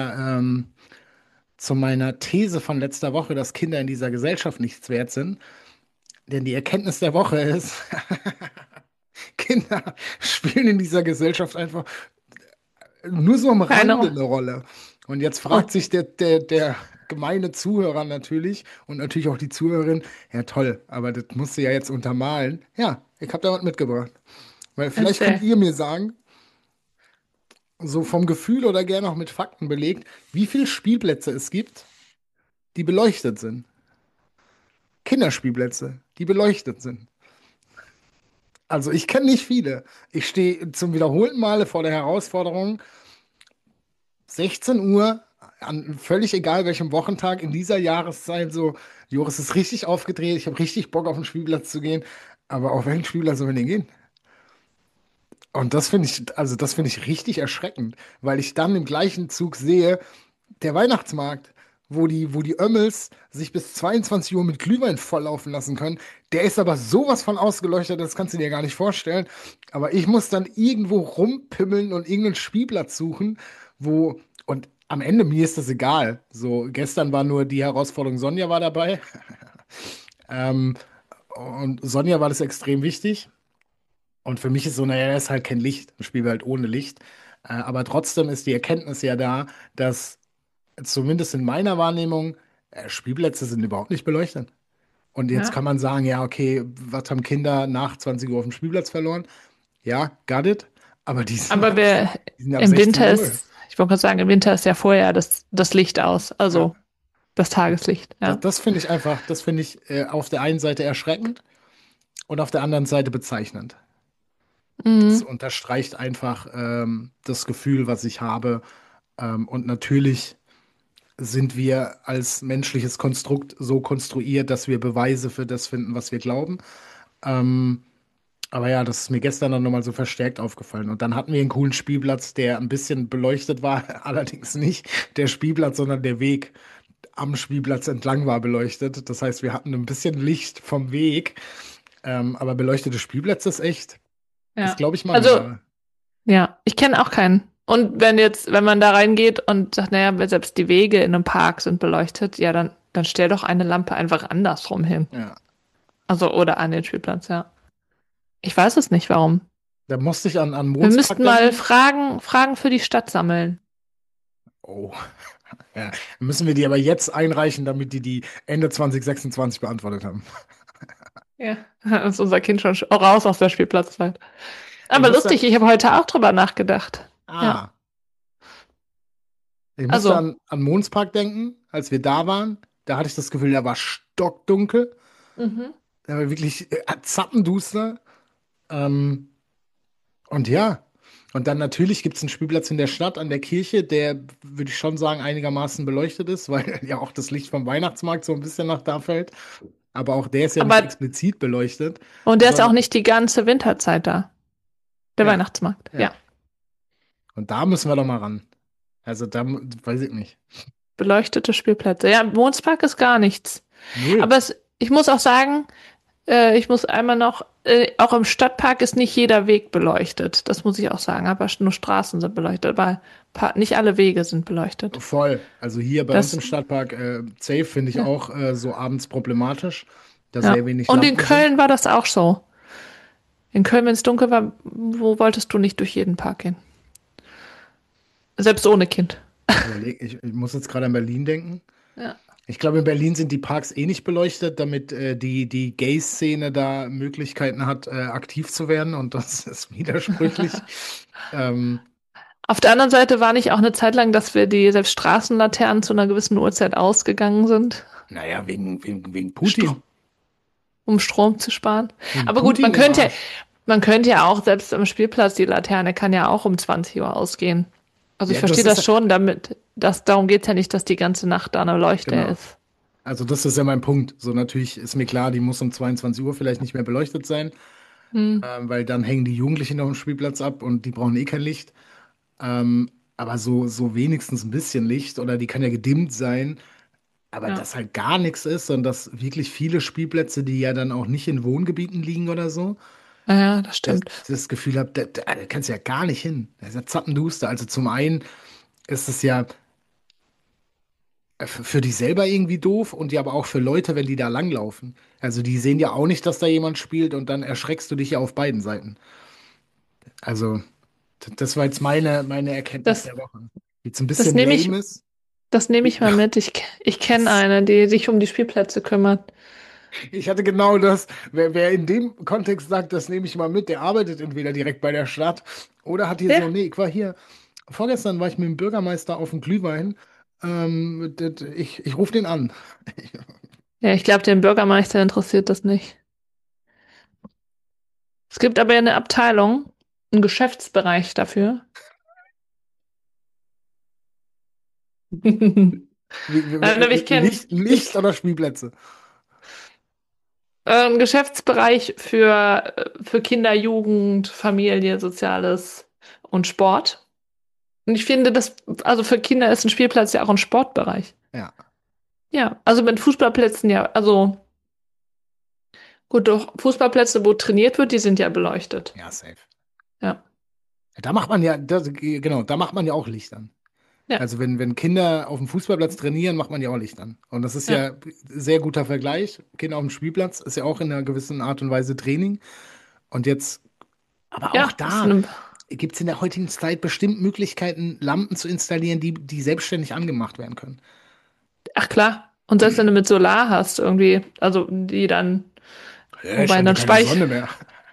zu meiner These von letzter Woche, dass Kinder in dieser Gesellschaft nichts wert sind. Denn die Erkenntnis der Woche ist, Kinder spielen in dieser Gesellschaft einfach nur so am Rande Keine. eine Rolle. Und jetzt Oh, fragt sich der gemeine Zuhörer natürlich und natürlich auch die Zuhörerin, ja toll, aber das musst du ja jetzt untermalen. Ja, ich habe da was mitgebracht. Weil vielleicht könnt erzähl. ihr mir sagen, so vom Gefühl oder gerne auch mit Fakten belegt, wie viele Spielplätze es gibt, die beleuchtet sind. Kinderspielplätze, die beleuchtet sind. Also ich kenne nicht viele. Ich stehe zum wiederholten Male vor der Herausforderung, 16 Uhr, an völlig egal welchem Wochentag in dieser Jahreszeit, so, Joris ist richtig aufgedreht, ich habe richtig Bock auf den Spielplatz zu gehen, aber auf welchen Spielplatz sollen wir denn gehen? Und das finde ich richtig erschreckend, weil ich dann im gleichen Zug sehe, der Weihnachtsmarkt, wo die Ömmels sich bis 22 Uhr mit Glühwein volllaufen lassen können, der ist aber sowas von ausgeleuchtet, das kannst du dir gar nicht vorstellen. Aber ich muss dann irgendwo rumpimmeln und irgendeinen Spielplatz suchen, und am Ende mir ist das egal. So, gestern war nur die Herausforderung, Sonja war dabei. Ähm, und Sonja war das extrem wichtig. Und für mich ist so, naja, da ist halt kein Licht. Dann spielen wir halt ohne Licht. Aber trotzdem ist die Erkenntnis ja da, dass zumindest in meiner Wahrnehmung Spielplätze sind überhaupt nicht beleuchtet. Und jetzt Ja. kann man sagen, ja, okay, was haben Kinder nach 20 Uhr auf dem Spielplatz verloren? Ja, got it. Aber Aber wir die sind ab im 16 Winter Uhr. ist, ich wollte gerade sagen, im Winter ist ja vorher das Licht aus, Ja. also das Tageslicht, ja. Das finde ich einfach, das finde ich auf der einen Seite erschreckend und auf der anderen Seite bezeichnend. Das Mhm. unterstreicht einfach das Gefühl, was ich habe. Und natürlich sind wir als menschliches Konstrukt so konstruiert, dass wir Beweise für das finden, was wir glauben. Ähm, aber ja, das ist mir gestern dann nochmal so verstärkt aufgefallen. Und dann hatten wir einen coolen Spielplatz, der ein bisschen beleuchtet war, allerdings nicht der Spielplatz, sondern der Weg am Spielplatz entlang war beleuchtet. Das heißt, wir hatten ein bisschen Licht vom Weg. Aber beleuchtete Spielplätze ist, Ja. glaube ich, Also, Mangelware. ja, ich kenne auch keinen. Und wenn man da reingeht und sagt, naja, selbst die Wege in einem Park sind beleuchtet, ja, dann stell doch eine Lampe einfach andersrum hin. Ja. Also, oder an den Spielplatz, ja. Ich weiß es nicht, warum. Da musste ich an Wir Mondspark müssten mal denken. Fragen für die Stadt sammeln. Oh, ja. Müssen wir die aber jetzt einreichen, damit die Ende 2026 beantwortet haben. Ja, dann ist unser Kind schon raus aus der Spielplatzzeit. Ich Aber musste, lustig, ich habe heute auch drüber nachgedacht. Ja, ah, ich musste also, an Mondspark denken, als wir da waren. Da hatte ich das Gefühl, da war stockdunkel. mhm. Da war wirklich zappenduster. Ähm, und ja, und dann natürlich gibt es einen Spielplatz in der Stadt an der Kirche, der, würde ich schon sagen, einigermaßen beleuchtet ist, weil ja auch das Licht vom Weihnachtsmarkt so ein bisschen nach da fällt. Aber auch der ist ja nicht Aber, explizit beleuchtet, und der ist auch sondern nicht die ganze Winterzeit da. Der ja, Weihnachtsmarkt, ja. ja. Und da müssen wir doch mal ran. Also da weiß ich nicht. Beleuchtete Spielplätze. Ja, im Mondspark ist gar nichts. Null. Aber ich muss auch sagen, ich muss einmal noch auch im Stadtpark ist nicht jeder Weg beleuchtet. Das muss ich auch sagen. Aber nur Straßen sind beleuchtet. Aber nicht alle Wege sind beleuchtet. Voll. Also hier bei uns Das, im Stadtpark, Safe finde ich ja, auch so abends problematisch, da ja. sehr wenig Und in Lampen sind. Köln war das auch so. In Köln, wenn es dunkel war, wo wolltest du nicht durch jeden Park gehen? Selbst ohne Kind. Ich muss jetzt gerade an Berlin denken. Ja. Ich glaube, in Berlin sind die Parks eh nicht beleuchtet, damit die Gay-Szene da Möglichkeiten hat, aktiv zu werden. Und das ist widersprüchlich. Ähm, Auf der anderen Seite war nicht auch eine Zeit lang, dass wir die selbst Straßenlaternen zu einer gewissen Uhrzeit ausgegangen sind, naja, wegen Stro Putin. um Strom zu sparen. Wegen Aber gut, Putin im Arsch. man könnte ja auch selbst am Spielplatz, die Laterne kann ja auch um 20 Uhr ausgehen. Also ich Ja, verstehe das ist, das schon, darum geht's ja nicht, dass die ganze Nacht da eine Leuchte genau. ist. Also das ist ja mein Punkt. So natürlich ist mir klar, die muss um 22 Uhr vielleicht nicht mehr beleuchtet sein, Hm. weil dann hängen die Jugendlichen auf dem Spielplatz ab und die brauchen eh kein Licht. Aber so wenigstens ein bisschen Licht oder die kann ja gedimmt sein. Aber Ja. dass halt gar nichts ist und dass wirklich viele Spielplätze, die ja dann auch nicht in Wohngebieten liegen oder so, Ja, das dass stimmt. ich das Gefühl habe, da kannst du ja gar nicht hin. Das ist ja zappenduster. Also zum einen ist es ja für dich selber irgendwie doof und ja aber auch für Leute, wenn die da langlaufen. Also die sehen ja auch nicht, dass da jemand spielt und dann erschreckst du dich ja auf beiden Seiten. Also das war jetzt meine Erkenntnis Das, der Woche. Jetzt ein das bisschen nehme ich, lame ist. das nehme ich mal mit. Ich kenne eine, die sich um die Spielplätze kümmert. Ich hatte genau das. Wer in dem Kontext sagt, das nehme ich mal mit, der arbeitet entweder direkt bei der Stadt oder hat hier Ja. so, nee, ich war hier, vorgestern war ich mit dem Bürgermeister auf dem Glühwein. Ich rufe den an. Ja, ich glaube, den Bürgermeister interessiert das nicht. Es gibt aber eine Abteilung, einen Geschäftsbereich dafür. Nein, aber ich kenne Licht oder Spielplätze? einen Geschäftsbereich für Kinder, Jugend, Familie, Soziales und Sport. Und ich finde, also für Kinder ist ein Spielplatz ja auch ein Sportbereich. Ja, Ja, also mit Fußballplätzen ja, also gut, doch Fußballplätze, wo trainiert wird, die sind ja beleuchtet. ja, safe. Ja, Da macht man ja, genau, da macht man ja auch Licht an. ja, Also wenn Kinder auf dem Fußballplatz trainieren, macht man ja auch Licht an. Und das ist ja, ja sehr guter Vergleich. Kinder auf dem Spielplatz ist ja auch in einer gewissen Art und Weise Training. Und jetzt, aber auch ja, ist da eine, gibt es in der heutigen Zeit bestimmt Möglichkeiten, Lampen zu installieren, die selbstständig angemacht werden können. ach klar. Und selbst wenn du mit Solar hast, irgendwie, also die dann, wobei Scheint ja dann keine Speich Sonne mehr.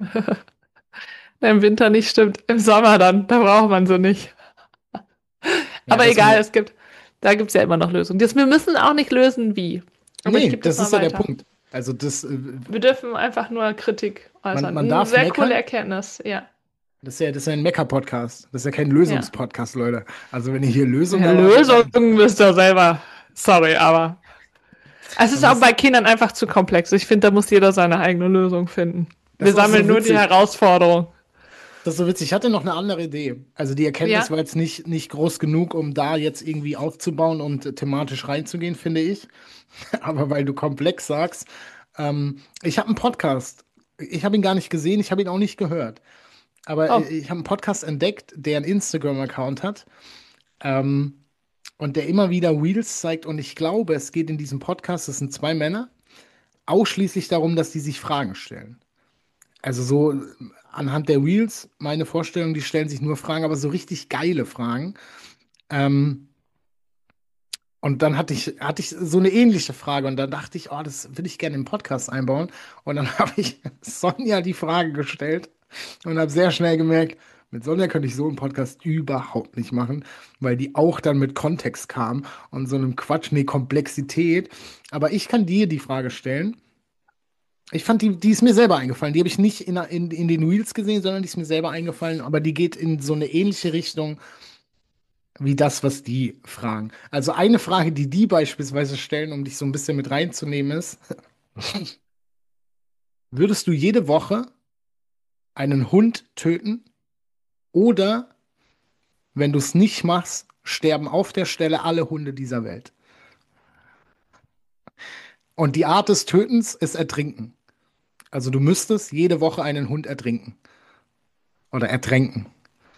im Winter nicht stimmt, im Sommer dann, da braucht man sie nicht. Ja, Aber das egal, mir. da gibt's ja immer noch Lösungen. Wir müssen auch nicht lösen, wie. Aber ich Nee, gebe das das mal ist ja der weiter. Punkt. Also Wir dürfen einfach nur Kritik äußern. man Eine darf sehr coole meckern. Erkenntnis, ja. Das ist ja ein Mecker-Podcast. Das ist ja kein Ja. Lösungspodcast, Leute. Also wenn ihr hier Lösungen Ja, erwartet, dann. Lösungen müsst ihr selber. Sorry, aber. Es ist Und auch das, bei Kindern einfach zu komplex. Ich finde, da muss jeder seine eigene Lösung finden. das Wir ist auch sammeln so nur die witzig. Herausforderung. Das ist so witzig. Ich hatte noch eine andere Idee. Also die Erkenntnis Ja? war jetzt nicht groß genug, um da jetzt irgendwie aufzubauen und thematisch reinzugehen, finde ich. Aber weil du komplex sagst, ich habe einen Podcast. Ich habe ihn gar nicht gesehen, ich habe ihn auch nicht gehört. Aber Oh, ich habe einen Podcast entdeckt, der einen Instagram-Account hat ähm, und der immer wieder Reels zeigt. Und ich glaube, es geht in diesem Podcast, das sind zwei Männer, ausschließlich darum, dass die sich Fragen stellen. Also so anhand der Reels, meine Vorstellung, die stellen sich nur Fragen, aber so richtig geile Fragen. Ähm, und dann hatte ich so eine ähnliche Frage und dann dachte ich, oh, das würde ich gerne im Podcast einbauen. Und dann habe ich Sonja die Frage gestellt und habe sehr schnell gemerkt, mit Sonja könnte ich so einen Podcast überhaupt nicht machen, weil die auch dann mit Kontext kam und so einem Quatsch, nee, Komplexität. Aber ich kann dir die Frage stellen. Ich fand die ist mir selber eingefallen. Die habe ich nicht in den Reels gesehen, sondern die ist mir selber eingefallen. Aber die geht in so eine ähnliche Richtung wie das, was die fragen. Also eine Frage, die die beispielsweise stellen, um dich so ein bisschen mit reinzunehmen, ist, würdest du jede Woche einen Hund töten oder wenn du es nicht machst, sterben auf der Stelle alle Hunde dieser Welt? Und die Art des Tötens ist Ertrinken. Also du müsstest jede Woche einen Hund ertrinken oder ertränken.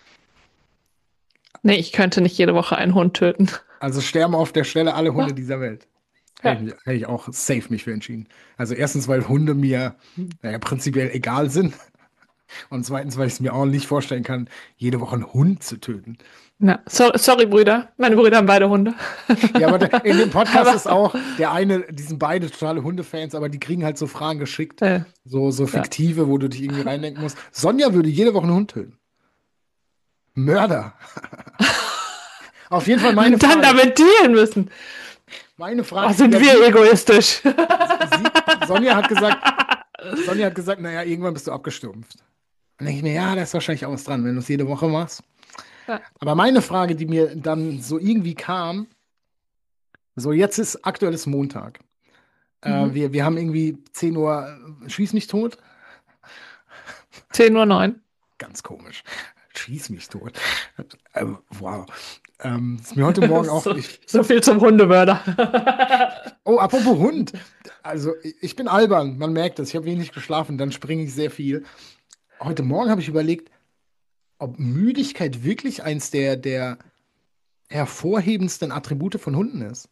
Nee, ich könnte nicht jede Woche einen Hund töten. Also sterben auf der Stelle alle Hunde dieser Welt. Ja. Hätte ich auch safe mich für entschieden. Also erstens, weil Hunde mir naja, prinzipiell egal sind. Und zweitens, weil ich es mir auch nicht vorstellen kann, jede Woche einen Hund zu töten. Ja. Sorry, Brüder. Meine Brüder haben beide Hunde. Ja, aber in dem Podcast ist Aber, auch der eine, die sind beide totale Hundefans, aber die kriegen halt so Fragen geschickt, äh, so ja. fiktive, wo du dich irgendwie reindenken musst. Sonja würde jede Woche einen Hund töten. Mörder. Auf jeden Fall meine Und dann Frage. damit dealen müssen. Meine Oh, Frage. sind Ja, wir egoistisch. Sonja hat gesagt, naja, irgendwann bist du abgestumpft. Dann denke ich mir, ja, da ist wahrscheinlich auch was dran, wenn du es jede Woche machst. Ja. Aber meine Frage, die mir dann so irgendwie kam, so jetzt ist aktuelles Montag. Mhm. Wir haben irgendwie 10 Uhr, schieß mich tot. 10:09 Uhr. Ganz komisch. Schieß mich tot. Wow. Ist mir heute Morgen auch. So viel zum Hundemörder. Oh, apropos Hund. Also, ich bin albern, man merkt es. Ich habe wenig geschlafen, dann springe ich sehr viel. Heute Morgen habe ich überlegt, ob Müdigkeit wirklich eins der hervorhebendsten Attribute von Hunden ist.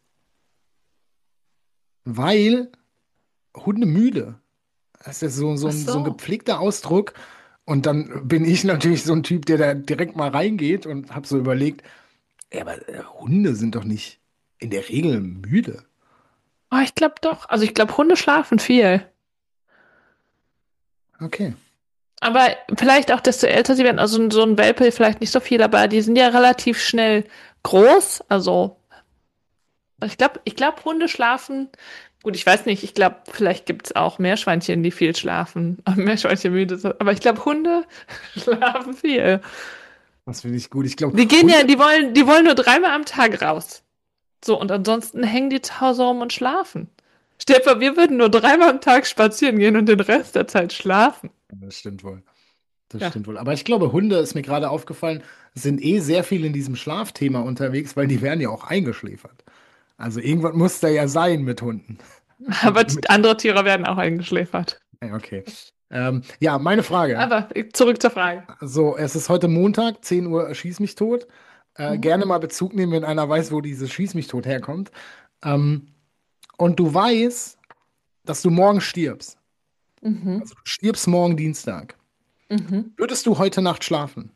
Weil Hunde müde. Das ist Ach so ein so. gepflegter Ausdruck. Und dann bin ich natürlich so ein Typ, der da direkt mal reingeht und habe so überlegt, ja, aber Hunde sind doch nicht in der Regel müde. Oh, ich glaube doch. Also ich glaube, Hunde schlafen viel. Okay. Aber vielleicht auch, desto älter sie werden. Also so ein Welpe vielleicht nicht so viel, aber die sind ja relativ schnell groß. Also ich glaube, Hunde schlafen. Gut, ich weiß nicht. Ich glaube, vielleicht gibt es auch Meerschweinchen, die viel schlafen. Meerschweinchen müde sind. Aber ich glaube, Hunde schlafen viel. Das finde ich gut. Ich glaube, Die gehen ja, Hunde. die wollen nur 3-mal am Tag raus. So, und ansonsten hängen die zu Hause rum und schlafen. Stell dir vor, wir würden nur 3-mal am Tag spazieren gehen und den Rest der Zeit schlafen. Das stimmt wohl. Das Ja. stimmt wohl. Aber ich glaube, Hunde, ist mir gerade aufgefallen, sind sehr viel in diesem Schlafthema unterwegs, weil die werden ja auch eingeschläfert. Also irgendwas muss da ja sein mit Hunden. Aber Mit, andere Tiere werden auch eingeschläfert. ja, okay. Ja, meine Frage. Aber zurück zur Frage. So, es ist heute Montag, 10 Uhr schieß mich tot. Mhm. Gerne mal Bezug nehmen, wenn einer weiß, wo dieses Schieß mich tot herkommt. Ähm, und du weißt, dass du morgen stirbst. Mhm. Also du stirbst morgen Dienstag. Mhm. Würdest du heute Nacht schlafen?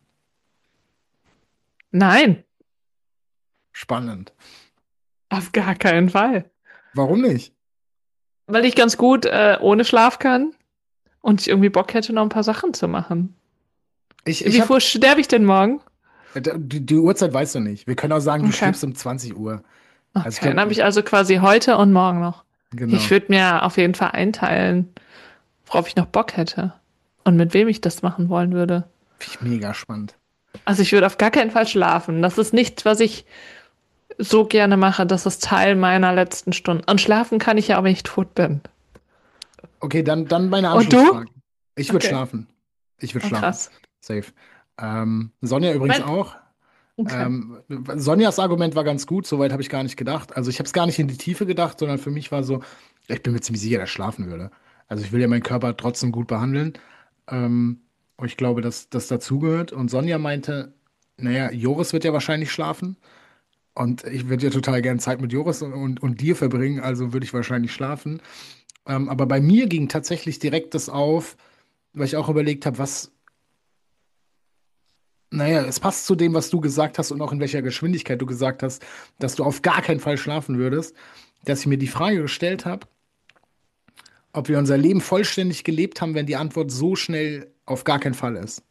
Nein, Spannend. auf gar keinen Fall. Warum nicht? Weil ich ganz gut ohne Schlaf kann und ich irgendwie Bock hätte, noch ein paar Sachen zu machen. Ich Wie habe, früh sterbe ich denn morgen? die Uhrzeit weißt du nicht. Wir können auch sagen, du Okay. stirbst um 20 Uhr. Also ich Okay, dann glaube, habe ich also quasi heute und morgen noch. Ich genau. würde mir auf jeden Fall einteilen, worauf ich noch Bock hätte und mit wem ich das machen wollen würde. Finde ich mega spannend. Also ich würde auf gar keinen Fall schlafen. Das ist nichts, was ich so gerne mache. Das ist Teil meiner letzten Stunden. Und schlafen kann ich ja, auch wenn ich tot bin. Okay, dann meine Und du? Anschlussfrage. Ich würde Okay. schlafen. Ich würde Oh, schlafen. krass. Safe. Sonja übrigens Mein, auch. okay. Sonjas Argument war ganz gut, soweit habe ich gar nicht gedacht. Also ich habe es gar nicht in die Tiefe gedacht, sondern für mich war so, ich bin mir ziemlich sicher, dass ich schlafen würde. Also ich will ja meinen Körper trotzdem gut behandeln. Und ich glaube, dass das dazugehört. Und Sonja meinte, naja, Joris wird ja wahrscheinlich schlafen. Und ich würde ja total gern Zeit mit Joris und dir verbringen, also würde ich wahrscheinlich schlafen. Aber bei mir ging tatsächlich direkt das auf, weil ich auch überlegt habe, naja, es passt zu dem, was du gesagt hast und auch in welcher Geschwindigkeit du gesagt hast, dass du auf gar keinen Fall schlafen würdest, dass ich mir die Frage gestellt habe, ob wir unser Leben vollständig gelebt haben, wenn die Antwort so schnell auf gar keinen Fall ist.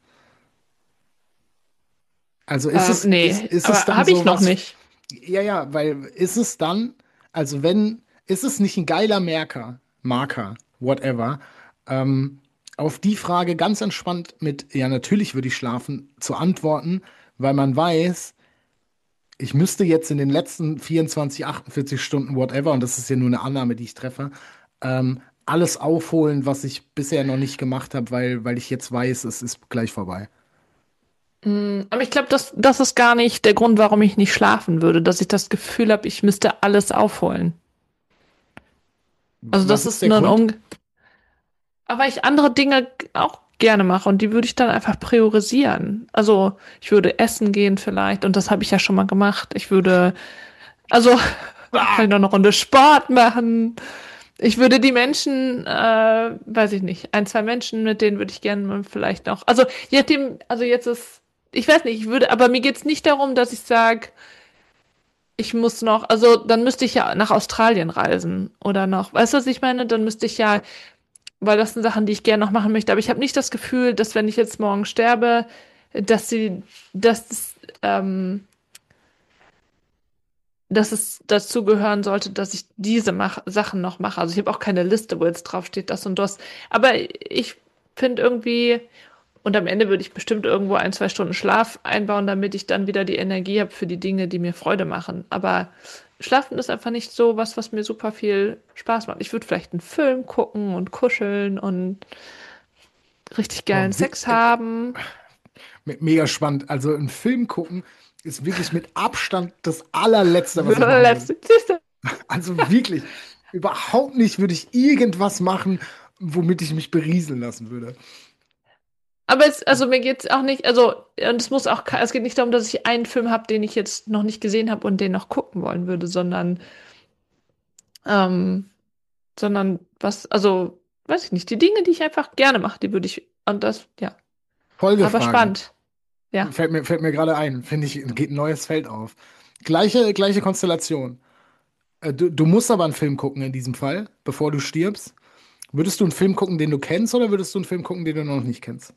Also Nee, ist es aber dann habe ich so noch was, nicht. ja, ja, weil ist es dann, also ist es nicht ein geiler Marker, whatever, ähm, auf die Frage ganz entspannt mit, ja, natürlich würde ich schlafen, zu antworten, weil man weiß, ich müsste jetzt in den letzten 24, 48 Stunden, whatever, und das ist ja nur eine Annahme, die ich treffe, alles aufholen, was ich bisher noch nicht gemacht habe, weil ich jetzt weiß, es ist gleich vorbei. Aber ich glaube, das ist gar nicht der Grund, warum ich nicht schlafen würde, dass ich das Gefühl habe, ich müsste alles aufholen. Also Was das ist ist der nur Grund? Aber ich andere Dinge auch gerne mache und die würde ich dann einfach priorisieren. Also ich würde essen gehen vielleicht und das habe ich ja schon mal gemacht. Ich würde, also Ah! vielleicht noch eine Runde Sport machen. Ich würde die Menschen, weiß ich nicht, ein, zwei Menschen, mit denen würde ich gerne vielleicht noch, also je nachdem, also jetzt ist, ich weiß nicht, ich würde, aber mir geht's nicht darum, dass ich sage, ich muss noch, also dann müsste ich ja nach Australien reisen oder noch, weißt du, was ich meine? Dann müsste ich ja, weil das sind Sachen, die ich gerne noch machen möchte, aber ich habe nicht das Gefühl, dass wenn ich jetzt morgen sterbe, dass sie, dass es, dass es dazu gehören sollte, dass ich diese Sachen noch mache. Also ich habe auch keine Liste, wo jetzt drauf steht, das und das. Aber ich finde irgendwie, und am Ende würde ich bestimmt irgendwo ein, zwei Stunden Schlaf einbauen, damit ich dann wieder die Energie habe für die Dinge, die mir Freude machen. Aber Schlafen ist einfach nicht so was, was mir super viel Spaß macht. Ich würde vielleicht einen Film gucken und kuscheln und richtig geilen Boah, Sex haben. mega spannend. Also einen Film gucken ist wirklich mit Abstand das allerletzte, was ich machen würde. Siehst du? Also wirklich, überhaupt nicht würde ich irgendwas machen, womit ich mich berieseln lassen würde. Aber es, also mir geht's auch nicht, also, und es muss auch, es geht nicht darum, dass ich einen Film habe, den ich jetzt noch nicht gesehen habe und den noch gucken wollen würde, ähm, sondern was, also, weiß ich nicht, die Dinge, die ich einfach gerne mache, die würde ich, und das, ja. Aber Folgefrage. spannend, ja. Fällt mir gerade ein. Finde ich, geht ein neues Feld auf. Gleiche Konstellation. Du musst aber einen Film gucken in diesem Fall, bevor du stirbst. Würdest du einen Film gucken, den du kennst, oder würdest du einen Film gucken, den du noch nicht kennst?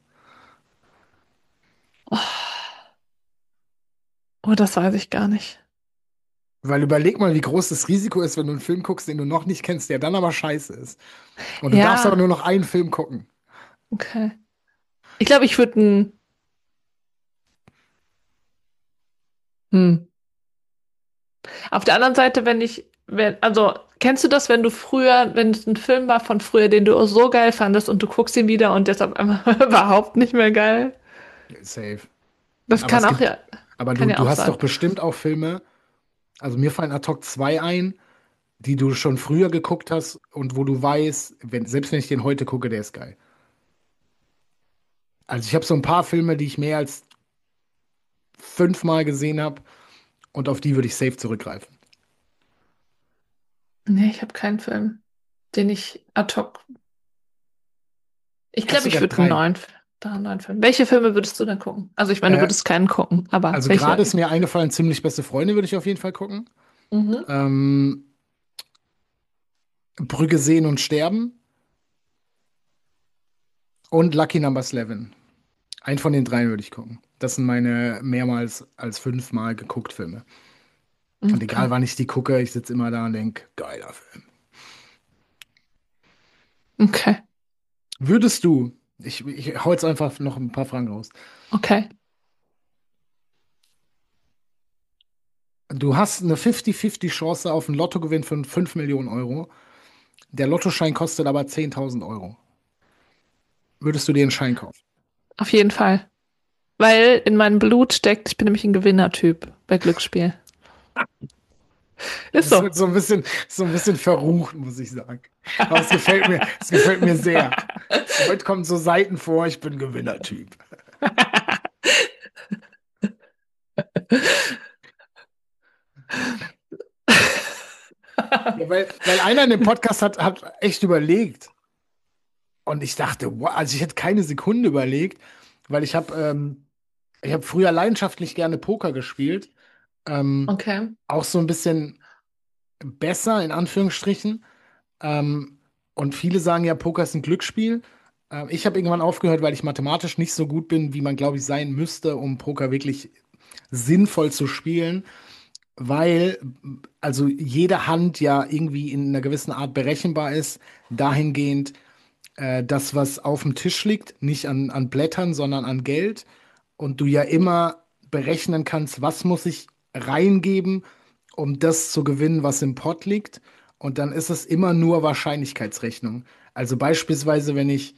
Oh, das weiß ich gar nicht. Weil überleg mal, wie groß das Risiko ist, wenn du einen Film guckst, den du noch nicht kennst, der dann aber scheiße ist. Und du darfst aber Ja, nur noch einen Film gucken. okay. Ich glaube, ich würde ein, hm. Auf der anderen Seite, wenn ich, wenn, also, kennst du das, wenn du früher, wenn es ein Film war von früher, den du so geil fandest und du guckst ihn wieder und der ist auf einmal überhaupt nicht mehr geil? Safe. Das Aber kann es auch gibt, ja, aber kann ja du auch hast sein. doch bestimmt auch Filme, also mir fallen ad hoc zwei ein, die du schon früher geguckt hast und wo du weißt, selbst wenn ich den heute gucke, der ist geil. Also ich habe so ein paar Filme, die ich mehr als fünfmal gesehen habe und auf die würde ich safe zurückgreifen. Nee, ich habe keinen Film, den ich ad hoc. Ich Ich habe glaube, ich sogar würde einen drei. neuen Film. Welche Filme würdest du denn gucken? Also ich meine, du Äh, würdest keinen gucken, aber also welche? gerade ist mir eingefallen, ziemlich beste Freunde würde ich auf jeden Fall gucken. Mhm. Ähm, Brügge sehen und sterben und Lucky Number 11. Einen von den dreien würde ich gucken. Das sind meine mehrmals als fünfmal geguckt Filme. Und Okay. egal wann ich die gucke, ich sitze immer da und denke, geiler Film. Okay. Würdest du, ich hau jetzt einfach noch ein paar Fragen raus. Okay. Du hast eine 50-50 Chance auf einen Lottogewinn von 5 Millionen Euro. Der Lottoschein kostet aber 10.000 Euro. Würdest du dir einen Schein kaufen? Auf jeden Fall. Weil in meinem Blut steckt, ich bin nämlich ein Gewinnertyp bei Glücksspiel. Ist Das so. wird so ein bisschen verrucht, muss ich sagen. Aber es gefällt mir sehr. Heute kommen so Seiten vor, ich bin Gewinnertyp. Ja, weil einer in dem Podcast hat echt überlegt. Und ich dachte, wow, also ich hätte keine Sekunde überlegt, weil ich habe früher leidenschaftlich gerne Poker gespielt. Ähm, Okay. auch so ein bisschen besser, in Anführungsstrichen. Ähm, und viele sagen ja, Poker ist ein Glücksspiel. Ich habe irgendwann aufgehört, weil ich mathematisch nicht so gut bin, wie man, glaube ich, sein müsste, um Poker wirklich sinnvoll zu spielen. Weil also jede Hand ja irgendwie in einer gewissen Art berechenbar ist, dahingehend, das, was auf dem Tisch liegt, nicht an Blättern, sondern an Geld. Und du ja immer berechnen kannst, was muss ich reingeben, um das zu gewinnen, was im Pot liegt. Und dann ist es immer nur Wahrscheinlichkeitsrechnung. Also beispielsweise,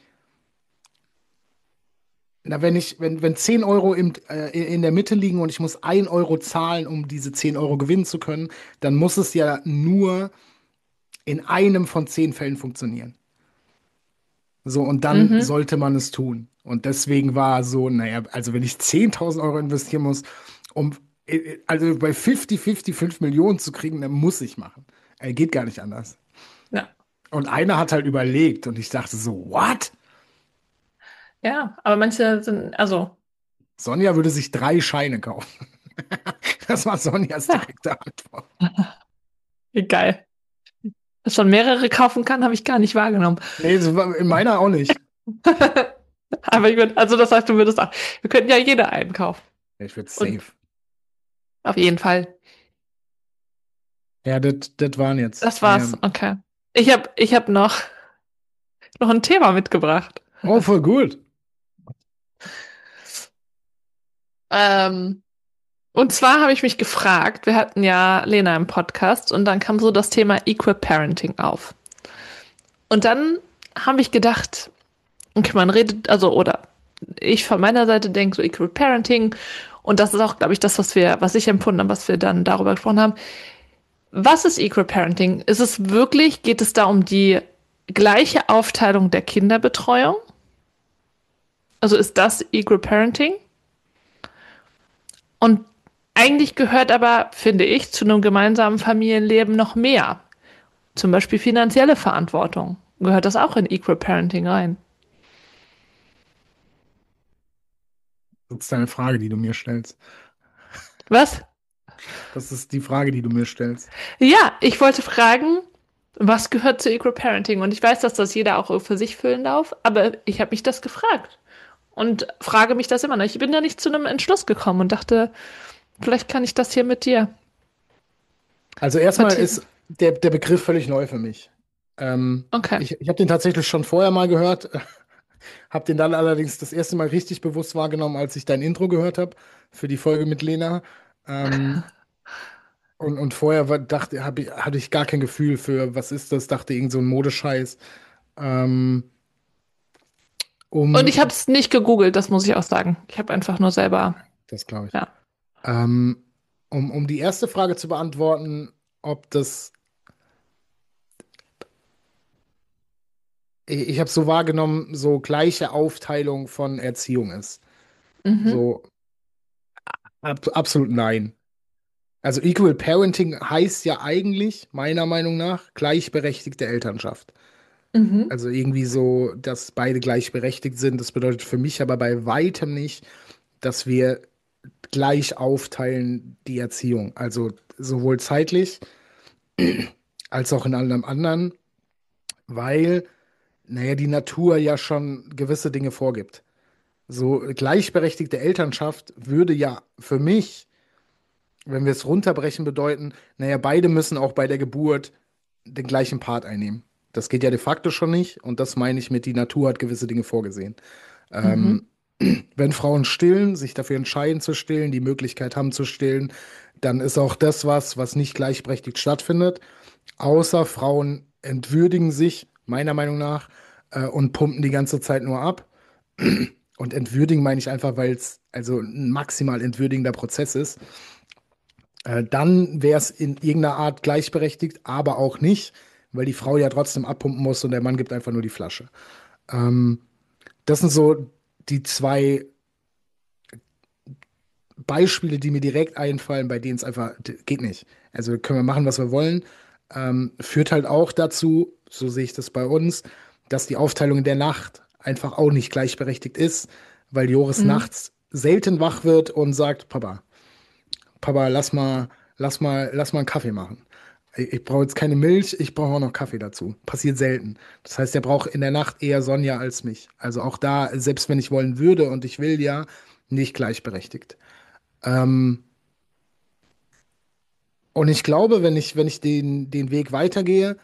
wenn 10 Euro in der Mitte liegen und ich muss 1 Euro zahlen, um diese 10 Euro gewinnen zu können, dann muss es ja nur in einem von 10 Fällen funktionieren. So, und dann Mhm. sollte man es tun. Und deswegen war so, naja, also wenn ich 10.000 Euro investieren muss, um also bei 50-50 5 Millionen zu kriegen, dann muss ich machen. Geht gar nicht anders. Ja. Und einer hat halt überlegt und ich dachte so, what? Ja, aber manche sind, also, Sonja würde sich 3 Scheine kaufen. Das war Sonjas ja, direkte Antwort. wie geil. Dass man mehrere kaufen kann, habe ich gar nicht wahrgenommen. Nee, das war in meiner auch nicht. Aber ich würde, also das heißt, du würdest auch, wir könnten ja jeder einen kaufen. Ich würde Und safe. auf jeden Fall. Ja, das waren jetzt Das mehr. war's. Okay. Ich hab noch ein Thema mitgebracht. Oh, voll gut. Ähm, und zwar habe ich mich gefragt, wir hatten ja Lena im Podcast und dann kam so das Thema Equal Parenting auf. Und dann habe ich gedacht, okay, man redet, also, oder ich von meiner Seite denke so Equal Parenting und das ist auch, glaube ich, das, was ich empfunden habe, was wir dann darüber gesprochen haben. Was ist Equal Parenting? Ist es wirklich, geht es da um die gleiche Aufteilung der Kinderbetreuung? Also ist das Equal Parenting? Und eigentlich gehört aber, finde ich, zu einem gemeinsamen Familienleben noch mehr. Zum Beispiel finanzielle Verantwortung. Gehört das auch in Equal Parenting rein? Das ist eine Frage, die du mir stellst. Was? Das ist die Frage, die du mir stellst. Ja, ich wollte fragen, was gehört zu Equal Parenting? Und ich weiß, dass das jeder auch für sich füllen darf, aber ich habe mich das gefragt und frage mich das immer noch. Ich bin da nicht zu einem Entschluss gekommen und dachte, vielleicht kann ich das hier mit dir Also erstmal vertiefen. ist der Begriff völlig neu für mich. Okay. Ich habe den tatsächlich schon vorher mal gehört, habe den dann allerdings das erste Mal richtig bewusst wahrgenommen, als ich dein Intro gehört habe für die Folge mit Lena. Ähm, und vorher hatte ich gar kein Gefühl für, was ist das, dachte irgend so ein Modescheiß. Ähm, Und ich habe um, es nicht gegoogelt, das muss ich auch sagen. Ich habe einfach nur selber, Das glaube ich. ja. Ähm, um die erste Frage zu beantworten, ob das, ich habe so wahrgenommen, so gleiche Aufteilung von Erziehung ist. Mhm. So absolut nein. Also Equal Parenting heißt ja eigentlich, meiner Meinung nach, gleichberechtigte Elternschaft. Mhm. Also irgendwie so, dass beide gleichberechtigt sind. Das bedeutet für mich aber bei weitem nicht, dass wir gleich aufteilen die Erziehung. Also sowohl zeitlich als auch in allem anderen, weil, naja, die Natur ja schon gewisse Dinge vorgibt. So gleichberechtigte Elternschaft würde ja für mich, wenn wir es runterbrechen, bedeuten, naja, beide müssen auch bei der Geburt den gleichen Part einnehmen. Das geht ja de facto schon nicht und das meine ich mit, die Natur hat gewisse Dinge vorgesehen. Mhm. Ähm, Wenn Frauen stillen, sich dafür entscheiden zu stillen, die Möglichkeit haben zu stillen, dann ist auch das was nicht gleichberechtigt stattfindet. Außer Frauen entwürdigen sich, meiner Meinung nach, und pumpen die ganze Zeit nur ab. Und entwürdigen meine ich einfach, weil es also ein maximal entwürdigender Prozess ist. Dann wäre es in irgendeiner Art gleichberechtigt, aber auch nicht, weil die Frau ja trotzdem abpumpen muss und der Mann gibt einfach nur die Flasche. Ähm, Das sind so die zwei Beispiele, die mir direkt einfallen, bei denen es einfach geht nicht. Also können wir machen, was wir wollen. Führt halt auch dazu, so sehe ich das bei uns, dass die Aufteilung in der Nacht einfach auch nicht gleichberechtigt ist, weil Joris Mhm. nachts selten wach wird und sagt, Papa, lass mal einen Kaffee machen. Ich brauche jetzt keine Milch, ich brauche auch noch Kaffee dazu. Passiert selten. Das heißt, er braucht in der Nacht eher Sonja als mich. Also auch da, selbst wenn ich wollen würde und ich will ja, nicht gleichberechtigt. Ähm, und ich glaube, wenn ich den Weg weitergehe,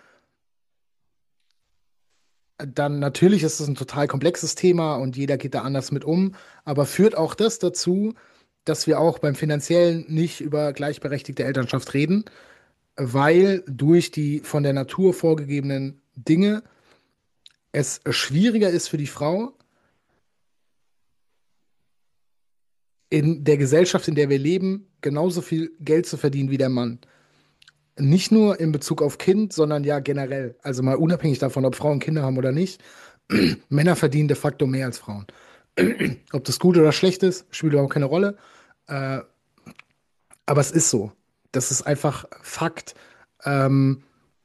dann natürlich ist es ein total komplexes Thema und jeder geht da anders mit um, aber führt auch das dazu, dass wir auch beim Finanziellen nicht über gleichberechtigte Elternschaft reden, weil durch die von der Natur vorgegebenen Dinge es schwieriger ist für die Frau, in der Gesellschaft, in der wir leben, genauso viel Geld zu verdienen wie der Mann. Nicht nur in Bezug auf Kind, sondern ja generell. Also mal unabhängig davon, ob Frauen Kinder haben oder nicht. Männer verdienen de facto mehr als Frauen. Ob das gut oder schlecht ist, spielt überhaupt keine Rolle. Äh, aber es ist so. Das ist einfach Fakt. Ähm,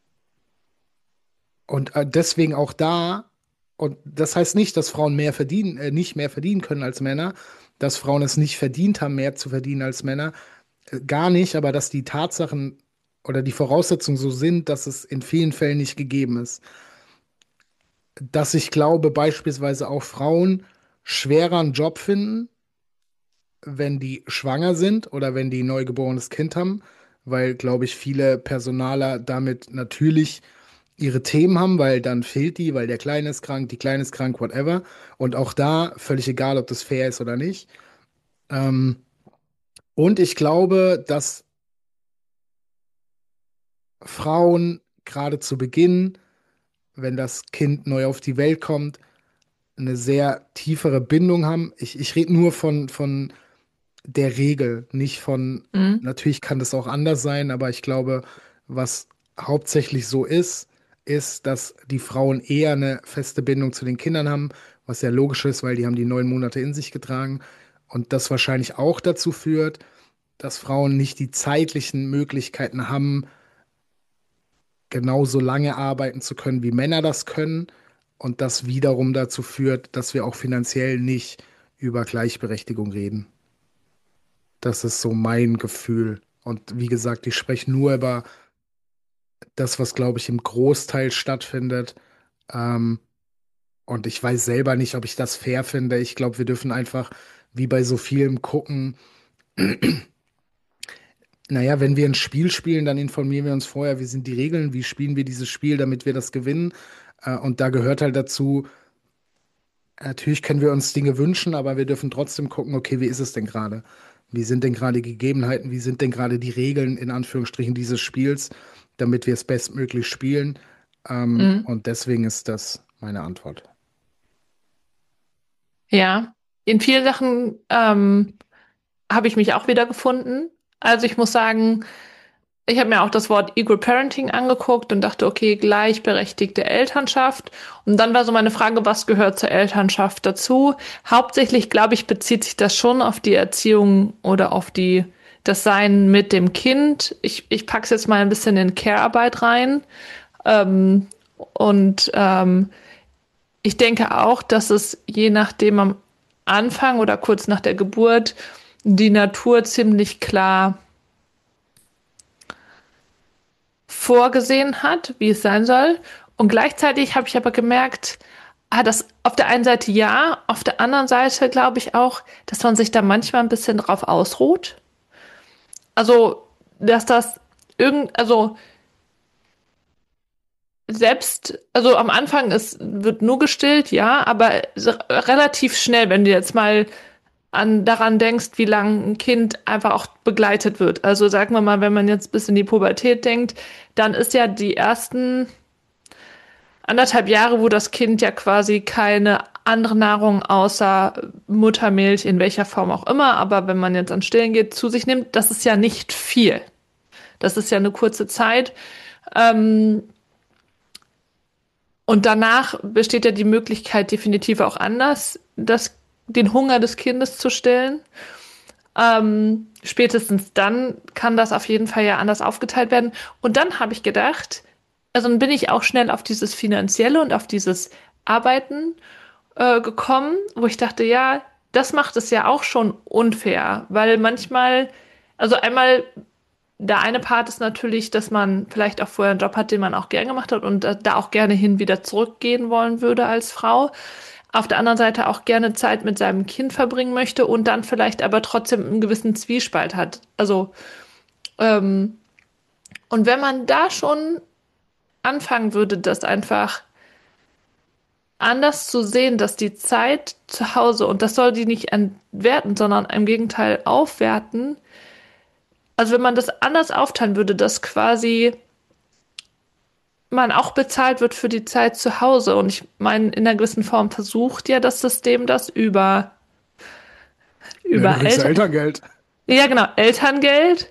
und deswegen auch da, und das heißt nicht, dass Frauen mehr verdienen, nicht mehr verdienen können als Männer, dass Frauen es nicht verdient haben, mehr zu verdienen als Männer. Gar nicht, aber dass die Tatsachen oder die Voraussetzungen so sind, dass es in vielen Fällen nicht gegeben ist. Dass ich glaube, beispielsweise auch Frauen schwerer einen Job finden, wenn die schwanger sind oder wenn die ein neugeborenes Kind haben, weil, glaube ich, viele Personaler damit natürlich ihre Themen haben, weil dann fehlt die, weil der Kleine ist krank, die Kleine ist krank, whatever. Und auch da, völlig egal, ob das fair ist oder nicht. Ähm, und ich glaube, dass Frauen gerade zu Beginn, wenn das Kind neu auf die Welt kommt, eine sehr tiefere Bindung haben. Ich rede nur von der Regel, nicht von, Mhm. natürlich kann das auch anders sein, aber ich glaube, was hauptsächlich so ist, dass die Frauen eher eine feste Bindung zu den Kindern haben, was ja logisch ist, weil die haben die 9 Monate in sich getragen. Und das wahrscheinlich auch dazu führt, dass Frauen nicht die zeitlichen Möglichkeiten haben, genauso lange arbeiten zu können, wie Männer das können. Und das wiederum dazu führt, dass wir auch finanziell nicht über Gleichberechtigung reden. Das ist so mein Gefühl. Und wie gesagt, ich spreche nur über das, was, glaube ich, im Großteil stattfindet. Ähm, und ich weiß selber nicht, ob ich das fair finde. Ich glaube, wir dürfen einfach, wie bei so vielem, gucken. Naja, wenn wir ein Spiel spielen, dann informieren wir uns vorher, wie sind die Regeln, wie spielen wir dieses Spiel, damit wir das gewinnen. Und da gehört halt dazu, natürlich können wir uns Dinge wünschen, aber wir dürfen trotzdem gucken, okay, wie ist es denn gerade? Wie sind denn gerade die Gegebenheiten? Wie sind denn gerade die Regeln in Anführungsstrichen dieses Spiels, damit wir es bestmöglich spielen? Mhm. Und deswegen ist das meine Antwort. Ja, in vielen Sachen habe ich mich auch wiedergefunden. Also ich muss sagen, ich habe mir auch das Wort Equal Parenting angeguckt und dachte, okay, gleichberechtigte Elternschaft. Und dann war so meine Frage, was gehört zur Elternschaft dazu? Hauptsächlich, glaube ich, bezieht sich das schon auf die Erziehung oder auf das Sein mit dem Kind. Ich packe es jetzt mal ein bisschen in Care-Arbeit rein. Ähm, und ich denke auch, dass es je nachdem am Anfang oder kurz nach der Geburt die Natur ziemlich klar vorgesehen hat, wie es sein soll. Und gleichzeitig habe ich aber gemerkt, das auf der einen Seite ja, auf der anderen Seite glaube ich auch, dass man sich da manchmal ein bisschen drauf ausruht. Also, dass das also selbst, also am Anfang wird nur gestillt, ja, aber relativ schnell, wenn du jetzt mal daran denkst, wie lange ein Kind einfach auch begleitet wird. Also sagen wir mal, wenn man jetzt bis in die Pubertät denkt, dann ist ja die ersten 1,5 Jahre, wo das Kind ja quasi keine andere Nahrung außer Muttermilch in welcher Form auch immer, aber wenn man jetzt an Stillen geht, zu sich nimmt, das ist ja nicht viel. Das ist ja eine kurze Zeit. Ähm, und danach besteht ja die Möglichkeit definitiv auch anders, den Hunger des Kindes zu stillen. Spätestens dann kann das auf jeden Fall ja anders aufgeteilt werden. Und dann habe ich gedacht, also dann bin ich auch schnell auf dieses Finanzielle und auf dieses Arbeiten gekommen, wo ich dachte, ja, das macht es ja auch schon unfair, weil manchmal, also einmal, der eine Part ist natürlich, dass man vielleicht auch vorher einen Job hat, den man auch gern gemacht hat und da auch gerne hin wieder zurückgehen wollen würde als Frau. Auf der anderen Seite auch gerne Zeit mit seinem Kind verbringen möchte und dann vielleicht aber trotzdem einen gewissen Zwiespalt hat. Also, ähm, und wenn man da schon anfangen würde, das einfach anders zu sehen, dass die Zeit zu Hause, und das soll die nicht entwerten, sondern im Gegenteil aufwerten, also wenn man das anders aufteilen würde, dass quasi man auch bezahlt wird für die Zeit zu Hause. Und ich meine, in einer gewissen Form versucht ja das System das Ja, du über kriegst ja Eltern. Elterngeld. Ja, genau, Elterngeld,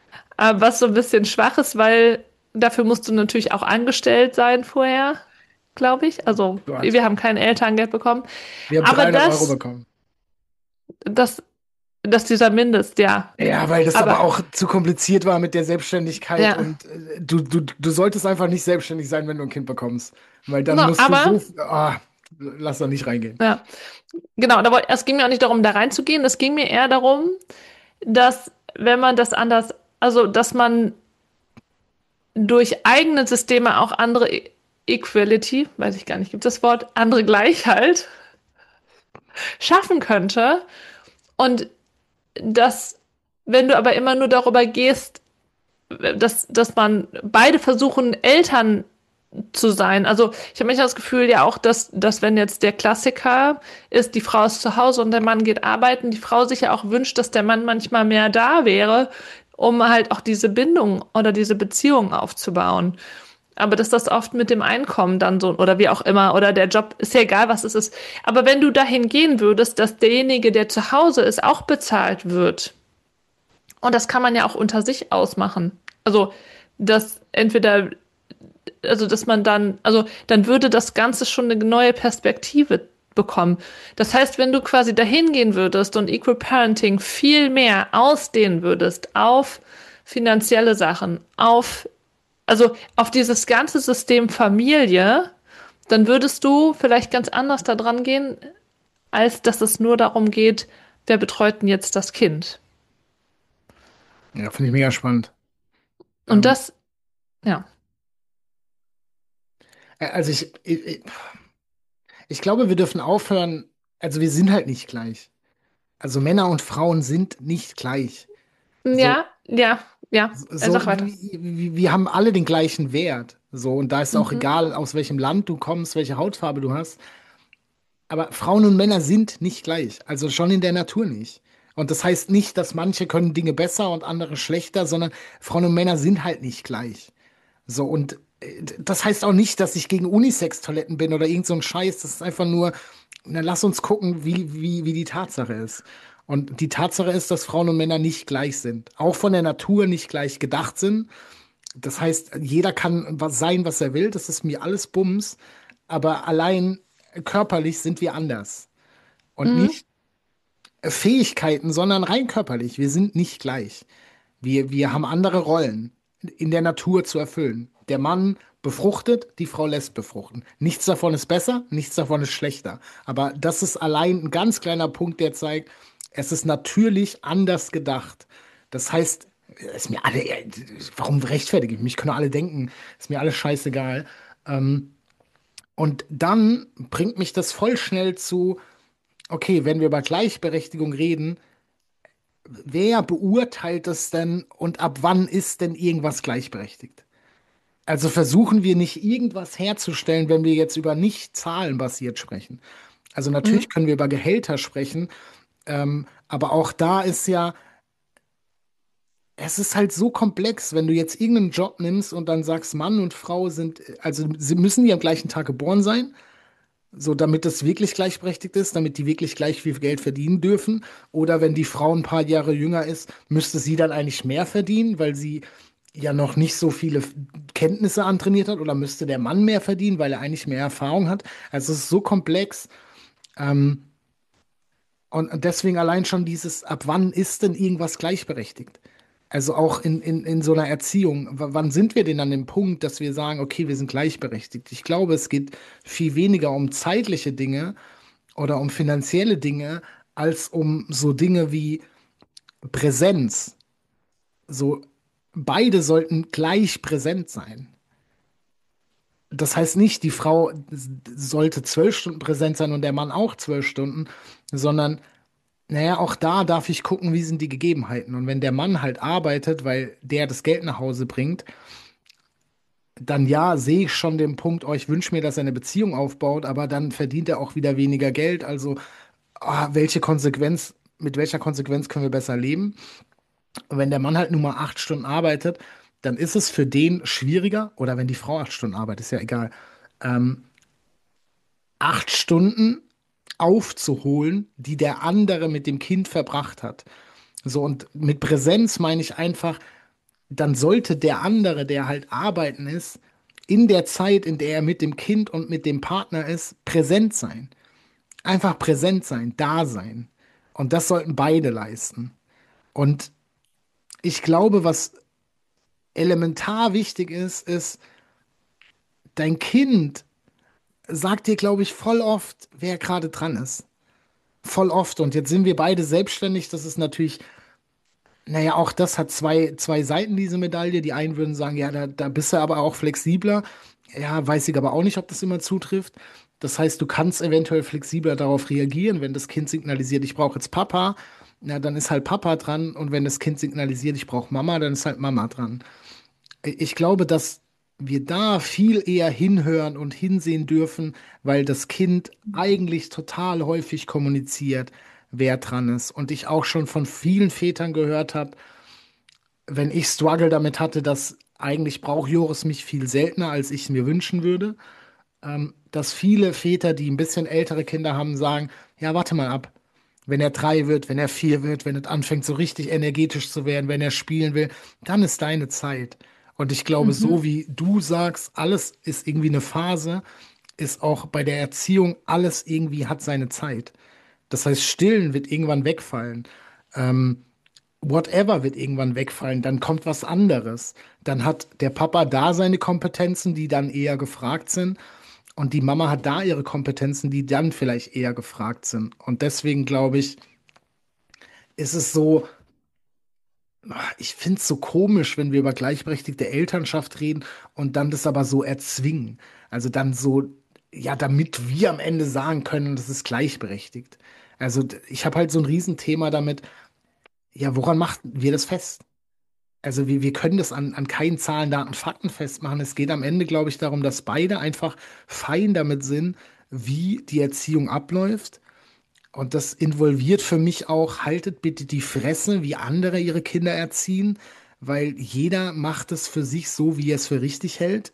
was so ein bisschen schwach ist, weil dafür musst du natürlich auch angestellt sein vorher. glaube ich. Also Gott, wir haben kein Elterngeld bekommen. wir haben Aber 300 € bekommen. das, dass dieser Mindest, ja. Ja, weil das aber Aber, auch zu kompliziert war mit der Selbstständigkeit ja. und du solltest einfach nicht selbstständig sein, wenn du ein Kind bekommst. Weil dann No, musst du aber, so, lass da nicht reingehen. ja. Genau, es ging mir auch nicht darum, da reinzugehen. Es ging mir eher darum, dass, wenn man das anders, also, dass man durch eigene Systeme auch andere Equality, weiß ich gar nicht, gibt es das Wort, andere Gleichheit schaffen könnte. Und dass, wenn du aber immer nur darüber gehst, dass man beide versuchen, Eltern zu sein. Also ich habe manchmal das Gefühl ja auch, dass wenn jetzt der Klassiker ist, die Frau ist zu Hause und der Mann geht arbeiten, die Frau sich ja auch wünscht, dass der Mann manchmal mehr da wäre, um halt auch diese Bindung oder diese Beziehung aufzubauen. Aber dass das oft mit dem Einkommen dann so, oder wie auch immer, oder der Job, ist ja egal, was es ist. Aber wenn du dahin gehen würdest, dass derjenige, der zu Hause ist, auch bezahlt wird, und das kann man ja auch unter sich ausmachen. Also, dass entweder, also, dass man dann, also, dann würde das Ganze schon eine neue Perspektive bekommen. Das heißt, wenn du quasi dahin gehen würdest und Equal Parenting viel mehr ausdehnen würdest auf finanzielle Sachen, also auf dieses ganze System Familie, dann würdest du vielleicht ganz anders da dran gehen, als dass es nur darum geht, wer betreut denn jetzt das Kind? Ja, finde ich mega spannend. Und Ähm, das, ja. also ich glaube, wir dürfen aufhören, also wir sind halt nicht gleich. Also Männer und Frauen sind nicht gleich. So, Ja, ja, ja. so Sag weiter. wir haben alle den gleichen Wert. So, und da ist auch Mhm. egal, aus welchem Land du kommst, welche Hautfarbe du hast. Aber Frauen und Männer sind nicht gleich. Also schon in der Natur nicht. Und das heißt nicht, dass manche können Dinge besser und andere schlechter, sondern Frauen und Männer sind halt nicht gleich. So, und das heißt auch nicht, dass ich gegen Unisex-Toiletten bin oder irgend so ein Scheiß. Das ist einfach nur, na, lass uns gucken, wie die Tatsache ist. Und die Tatsache ist, dass Frauen und Männer nicht gleich sind. Auch von der Natur nicht gleich gedacht sind. Das heißt, jeder kann was sein, was er will. Das ist mir alles Bums. Aber allein körperlich sind wir anders. Und Mhm. nicht Fähigkeiten, sondern rein körperlich. Wir sind nicht gleich. Wir haben andere Rollen in der Natur zu erfüllen. Der Mann befruchtet, die Frau lässt befruchten. Nichts davon ist besser, nichts davon ist schlechter. Aber das ist allein ein ganz kleiner Punkt, der zeigt, es ist natürlich anders gedacht. Das heißt, ist mir alle, warum rechtfertige ich mich? Können alle denken, ist mir alles scheißegal. Und dann bringt mich das voll schnell zu, okay, wenn wir über Gleichberechtigung reden, wer beurteilt es denn und ab wann ist denn irgendwas gleichberechtigt? Also versuchen wir nicht irgendwas herzustellen, wenn wir jetzt über nicht zahlenbasiert sprechen. Also natürlich Mhm. können wir über Gehälter sprechen, aber auch da ist ja, es ist halt so komplex, wenn du jetzt irgendeinen Job nimmst und dann sagst, Mann und Frau sind, also sie müssen die am gleichen Tag geboren sein, so damit es wirklich gleichberechtigt ist, damit die wirklich gleich viel Geld verdienen dürfen. Oder wenn die Frau ein paar Jahre jünger ist, müsste sie dann eigentlich mehr verdienen, weil sie ja noch nicht so viele Kenntnisse antrainiert hat. Oder müsste der Mann mehr verdienen, weil er eigentlich mehr Erfahrung hat. Also es ist so komplex. Ähm, und deswegen allein schon dieses, ab wann ist denn irgendwas gleichberechtigt? Also auch in so einer Erziehung. Wann sind wir denn an dem Punkt, dass wir sagen, okay, wir sind gleichberechtigt? Ich glaube, es geht viel weniger um zeitliche Dinge oder um finanzielle Dinge, als um so Dinge wie Präsenz. So, beide sollten gleich präsent sein. Das heißt nicht, die Frau sollte 12 Stunden präsent sein und der Mann auch 12 Stunden, sondern naja, auch da darf ich gucken, wie sind die Gegebenheiten. Und wenn der Mann halt arbeitet, weil der das Geld nach Hause bringt, dann ja, sehe ich schon den Punkt, oh, ich wünsche mir, dass er eine Beziehung aufbaut, aber dann verdient er auch wieder weniger Geld. Also, mit welcher Konsequenz können wir besser leben? Und wenn der Mann halt nur mal 8 Stunden arbeitet, dann ist es für den schwieriger, oder wenn die Frau 8 Stunden arbeitet, ist ja egal, ähm, 8 Stunden aufzuholen, die der andere mit dem Kind verbracht hat. So, und mit Präsenz meine ich einfach, dann sollte der andere, der halt arbeiten ist, in der Zeit, in der er mit dem Kind und mit dem Partner ist, präsent sein. Einfach präsent sein, da sein. Und das sollten beide leisten. Und ich glaube, was elementar wichtig ist, ist, dein Kind sagt dir, glaube ich, voll oft, wer gerade dran ist. Voll oft. Und jetzt sind wir beide selbstständig. Das ist natürlich, naja, auch das hat zwei Seiten, diese Medaille. Die einen würden sagen, ja, da bist du aber auch flexibler. Ja, weiß ich aber auch nicht, ob das immer zutrifft. Das heißt, du kannst eventuell flexibler darauf reagieren, wenn das Kind signalisiert, ich brauche jetzt Papa, na, dann ist halt Papa dran. Und wenn das Kind signalisiert, ich brauche Mama, dann ist halt Mama dran. Ich glaube, dass wir da viel eher hinhören und hinsehen dürfen, weil das Kind eigentlich total häufig kommuniziert, wer dran ist. Und ich auch schon von vielen Vätern gehört habe, wenn ich Struggle damit hatte, dass eigentlich braucht Joris mich viel seltener, als ich es mir wünschen würde, dass viele Väter, die ein bisschen ältere Kinder haben, sagen, ja, warte mal ab. Wenn er 3 wird, wenn er 4 wird, wenn es anfängt, so richtig energetisch zu werden, wenn er spielen will, dann ist deine Zeit. Und ich glaube, so Mhm. wie du sagst, alles ist irgendwie eine Phase, ist auch bei der Erziehung alles irgendwie hat seine Zeit. Das heißt, Stillen wird irgendwann wegfallen. Ähm, Whatever wird irgendwann wegfallen, dann kommt was anderes. Dann hat der Papa da seine Kompetenzen, die dann eher gefragt sind. Und die Mama hat da ihre Kompetenzen, die dann vielleicht eher gefragt sind. Und deswegen glaube ich, ist es so, ich finde es so komisch, wenn wir über gleichberechtigte Elternschaft reden und dann das aber so erzwingen. Also dann so, ja, damit wir am Ende sagen können, das ist gleichberechtigt. Also ich habe halt so ein Riesenthema damit, ja, woran machten wir das fest? Also wir können das an keinen Zahlen, Daten, Fakten festmachen. Es geht am Ende, glaube ich, darum, dass beide einfach fein damit sind, wie die Erziehung abläuft. Und das involviert für mich auch, haltet bitte die Fresse, wie andere ihre Kinder erziehen, weil jeder macht es für sich so, wie er es für richtig hält.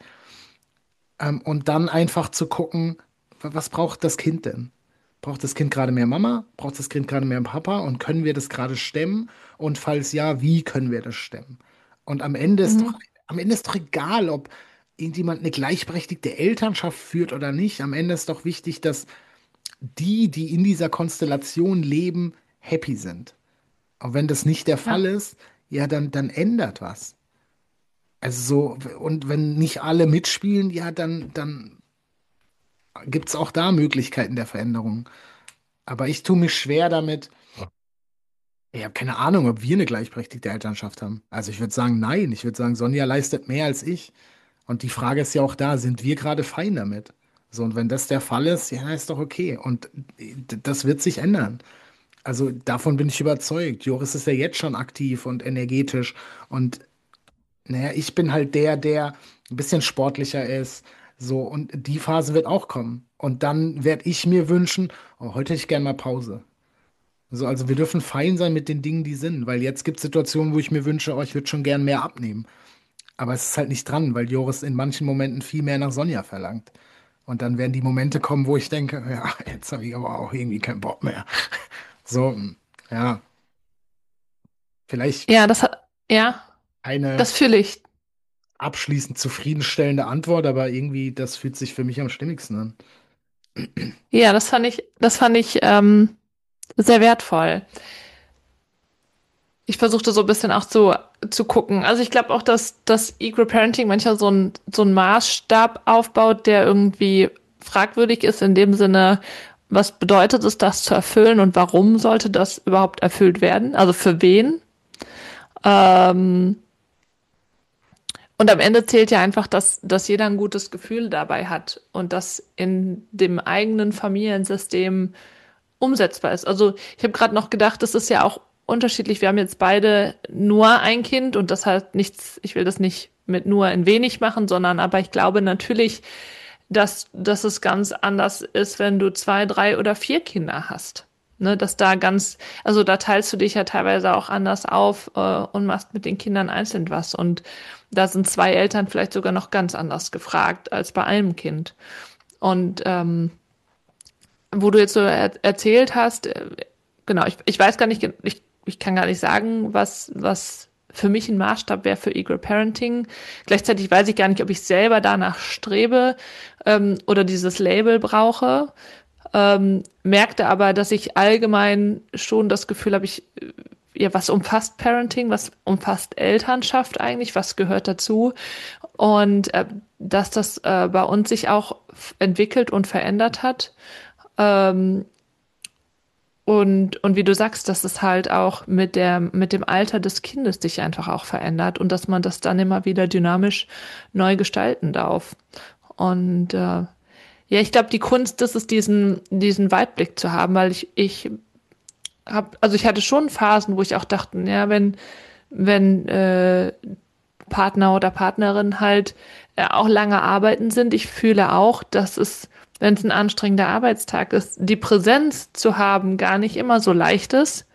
Und dann einfach zu gucken, was braucht das Kind denn? Braucht das Kind gerade mehr Mama? Braucht das Kind gerade mehr Papa? Und können wir das gerade stemmen? Und falls ja, wie können wir das stemmen? Und Mhm. am Ende ist doch egal, ob irgendjemand eine gleichberechtigte Elternschaft führt oder nicht. Am Ende ist doch wichtig, dass die in dieser Konstellation leben, happy sind. Und wenn das nicht der Fall Ja. ist, ja, dann ändert was. Also so, und wenn nicht alle mitspielen, ja, dann gibt es auch da Möglichkeiten der Veränderung. Aber ich tue mich schwer damit. Ich habe keine Ahnung, ob wir eine gleichberechtigte Elternschaft haben. Also ich würde sagen, nein. Ich würde sagen, Sonja leistet mehr als ich. Und die Frage ist ja auch da, sind wir gerade fein damit? So, und wenn das der Fall ist, ja, ist doch okay. Und das wird sich ändern. Also davon bin ich überzeugt. Joris ist ja jetzt schon aktiv und energetisch. Und naja, ich bin halt der ein bisschen sportlicher ist. So, und die Phase wird auch kommen. Und dann werde ich mir wünschen, oh, heute hätte ich gern mal Pause. So, also wir dürfen fein sein mit den Dingen, die sind. Weil jetzt gibt es Situationen, wo ich mir wünsche, oh, ich würde schon gern mehr abnehmen. Aber es ist halt nicht dran, weil Joris in manchen Momenten viel mehr nach Sonja verlangt. Und dann werden die Momente kommen, wo ich denke, ja, jetzt habe ich aber auch irgendwie keinen Bock mehr. So, ja, vielleicht Ja, ja, eine das fühle ich. abschließend zufriedenstellende Antwort, aber irgendwie, das fühlt sich für mich am stimmigsten an. Ja, das fand ich sehr wertvoll. Ich versuchte so ein bisschen auch zu gucken. Also ich glaube auch, dass das Equal Parenting manchmal so ein Maßstab aufbaut, der irgendwie fragwürdig ist in dem Sinne, was bedeutet es, das zu erfüllen und warum sollte das überhaupt erfüllt werden? Also für wen? Ähm, und am Ende zählt ja einfach, dass jeder ein gutes Gefühl dabei hat und das in dem eigenen Familiensystem umsetzbar ist. Also ich habe gerade noch gedacht, das ist ja auch unterschiedlich. Wir haben jetzt beide nur ein Kind und das heißt nichts, ich will das nicht mit nur ein wenig machen, sondern aber ich glaube natürlich, dass es ganz anders ist, wenn du 2, 3 oder 4 Kinder hast. Ne, dass da ganz, also da teilst du dich ja teilweise auch anders auf und machst mit den Kindern einzeln was. Und da sind zwei Eltern vielleicht sogar noch ganz anders gefragt als bei einem Kind. Und wo du jetzt so erzählt hast, genau, ich weiß gar nicht, ich kann gar nicht sagen, was für mich ein Maßstab wäre für Equal Parenting. Gleichzeitig weiß ich gar nicht, ob ich selber danach strebe oder dieses Label brauche. Merkte aber, dass ich allgemein schon das Gefühl habe, was umfasst Parenting, was umfasst Elternschaft eigentlich, was gehört dazu und dass das bei uns sich auch entwickelt und verändert hat. Und wie du sagst, dass es halt auch mit dem Alter des Kindes sich einfach auch verändert und dass man das dann immer wieder dynamisch neu gestalten darf. Und ja, ich glaube, die Kunst ist es, diesen Weitblick zu haben, weil ich hatte schon Phasen, wo ich auch dachte, ja, wenn Partner oder Partnerin halt auch lange arbeiten sind, ich fühle auch, dass es, wenn es ein anstrengender Arbeitstag ist, die Präsenz zu haben gar nicht immer so leicht ist.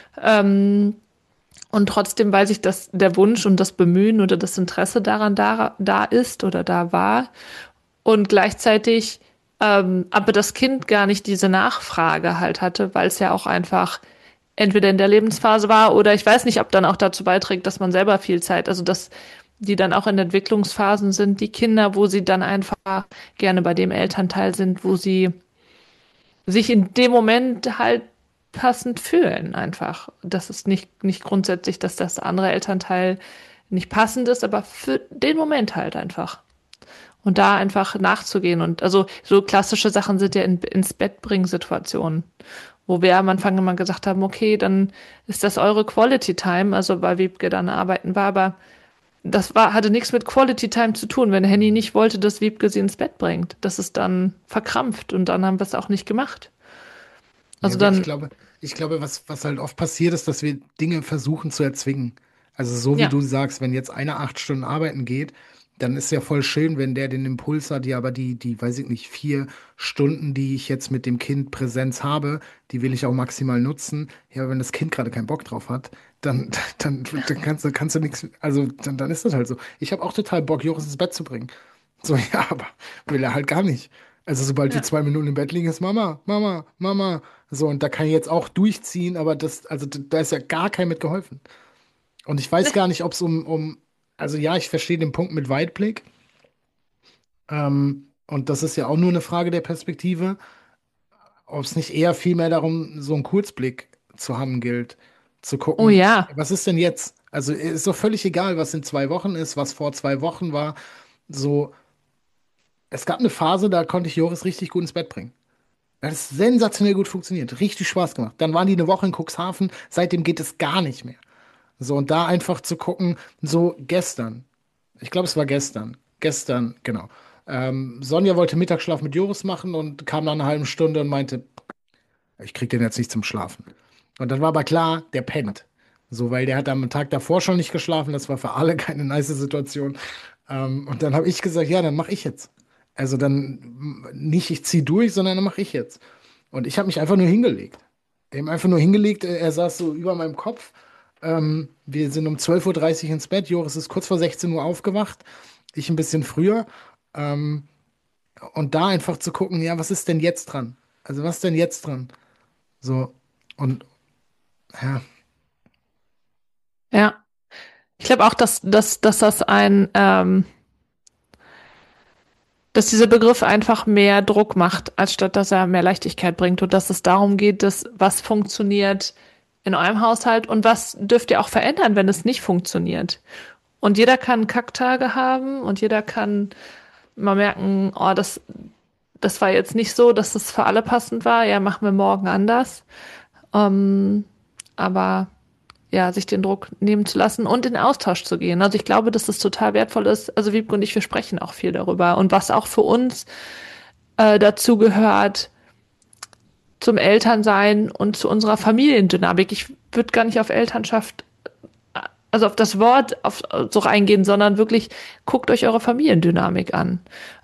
Und trotzdem weiß ich, dass der Wunsch und das Bemühen oder das Interesse daran da ist oder da war. Und gleichzeitig aber das Kind gar nicht diese Nachfrage halt hatte, weil es ja auch einfach entweder in der Lebensphase war oder ich weiß nicht, ob dann auch dazu beiträgt, dass man selber viel Zeit, also dass die dann auch in Entwicklungsphasen sind, die Kinder, wo sie dann einfach gerne bei dem Elternteil sind, wo sie sich in dem Moment halt passend fühlen einfach. Das ist nicht grundsätzlich, dass das andere Elternteil nicht passend ist, aber für den Moment halt einfach. Und da einfach nachzugehen. Und also so klassische Sachen sind ja ins Bett bringen Situationen, wo wir am Anfang immer gesagt haben, okay, dann ist das eure Quality Time, also weil Wiebke dann arbeiten war, aber hatte nichts mit Quality Time zu tun, wenn Henny nicht wollte, dass Wiebke sie ins Bett bringt. Das ist dann verkrampft und dann haben wir es auch nicht gemacht. Ja Also gut, dann, ich glaube, was halt oft passiert ist, dass wir Dinge versuchen zu erzwingen. Also so wie ja, du sagst, wenn jetzt einer 8 Stunden arbeiten geht, dann ist ja voll schön, wenn der den Impuls hat, ja, aber weiß ich nicht, 4 Stunden, die ich jetzt mit dem Kind Präsenz habe, die will ich auch maximal nutzen. Ja, aber wenn das Kind gerade keinen Bock drauf hat, dann, dann kannst du nichts, also dann ist das halt so. Ich habe auch total Bock, Joris ins Bett zu bringen. So, ja, aber will er halt gar nicht. Also sobald wir ja, 2 Minuten im Bett liegen, ist Mama, Mama, Mama. So, und da kann ich jetzt auch durchziehen, aber also da ist ja gar kein mit geholfen. Und ich weiß ne, gar nicht, ob es also ja, ich verstehe den Punkt mit Weitblick. Und das ist ja auch nur eine Frage der Perspektive, ob es nicht eher viel mehr darum, so einen Kurzblick zu haben gilt, zu oh gucken, ja, was ist denn jetzt? Also ist doch völlig egal, was in 2 Wochen ist, was vor 2 Wochen war. So, es gab eine Phase, da konnte ich Joris richtig gut ins Bett bringen. Das ist sensationell gut funktioniert, richtig Spaß gemacht. Dann waren die eine Woche in Cuxhaven, seitdem geht es gar nicht mehr. So, und da einfach zu gucken, so gestern, ich glaube, es war gestern, genau. Sonja wollte Mittagsschlaf mit Joris machen und kam nach einer halben Stunde und meinte, ich krieg den jetzt nicht zum Schlafen. Und dann war aber klar, der pennt. So, weil der hat am Tag davor schon nicht geschlafen, das war für alle keine nice Situation. Und dann habe ich gesagt, ja, dann mache ich jetzt. Also dann nicht, ich ziehe durch, sondern dann mache ich jetzt. Und ich habe mich einfach nur hingelegt. Eben einfach nur hingelegt, er saß so über meinem Kopf. Wir sind um 12:30 Uhr ins Bett. Joris ist kurz vor 16 Uhr aufgewacht. Ich ein bisschen früher. Ähm, und da einfach zu gucken, ja, was ist denn jetzt dran? Also, was ist denn jetzt dran? So, und ja, ja. Ich glaube auch, dass das dass dieser Begriff einfach mehr Druck macht, als statt dass er mehr Leichtigkeit bringt und dass es darum geht, dass was funktioniert in eurem Haushalt und was dürft ihr auch verändern, wenn es nicht funktioniert. Und jeder kann Kacktage haben und jeder kann mal merken, oh, das war jetzt nicht so, dass das für alle passend war. Ja, machen wir morgen anders. Aber ja, sich den Druck nehmen zu lassen und in Austausch zu gehen. Also ich glaube, dass das total wertvoll ist. Also Wiebke und ich, wir sprechen auch viel darüber. Und was auch für uns dazu gehört, zum Elternsein und zu unserer Familiendynamik. Ich würde gar nicht auf Elternschaft, also auf das Wort so reingehen, sondern wirklich guckt euch eure Familiendynamik an.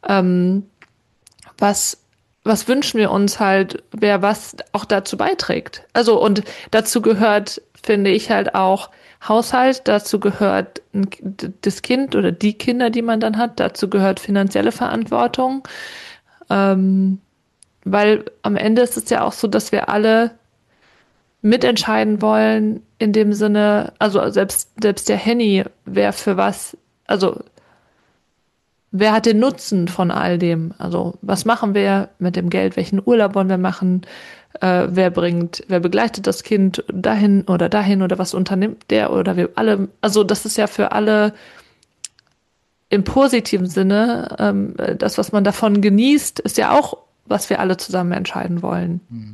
Was, was wünschen wir uns halt, wer was auch dazu beiträgt. Also und dazu gehört, finde ich halt auch Haushalt, dazu gehört das Kind oder die Kinder, die man dann hat, dazu gehört finanzielle Verantwortung, weil am Ende ist es ja auch so, dass wir alle mitentscheiden wollen, in dem Sinne, also selbst der Henny, wer für was, also wer hat den Nutzen von all dem? Also was machen wir mit dem Geld? Welchen Urlaub wollen wir machen? Wer begleitet das Kind dahin oder was unternimmt der oder wir alle? Also das ist ja für alle im positiven Sinne, das, was man davon genießt, ist ja auch, was wir alle zusammen entscheiden wollen. Hm.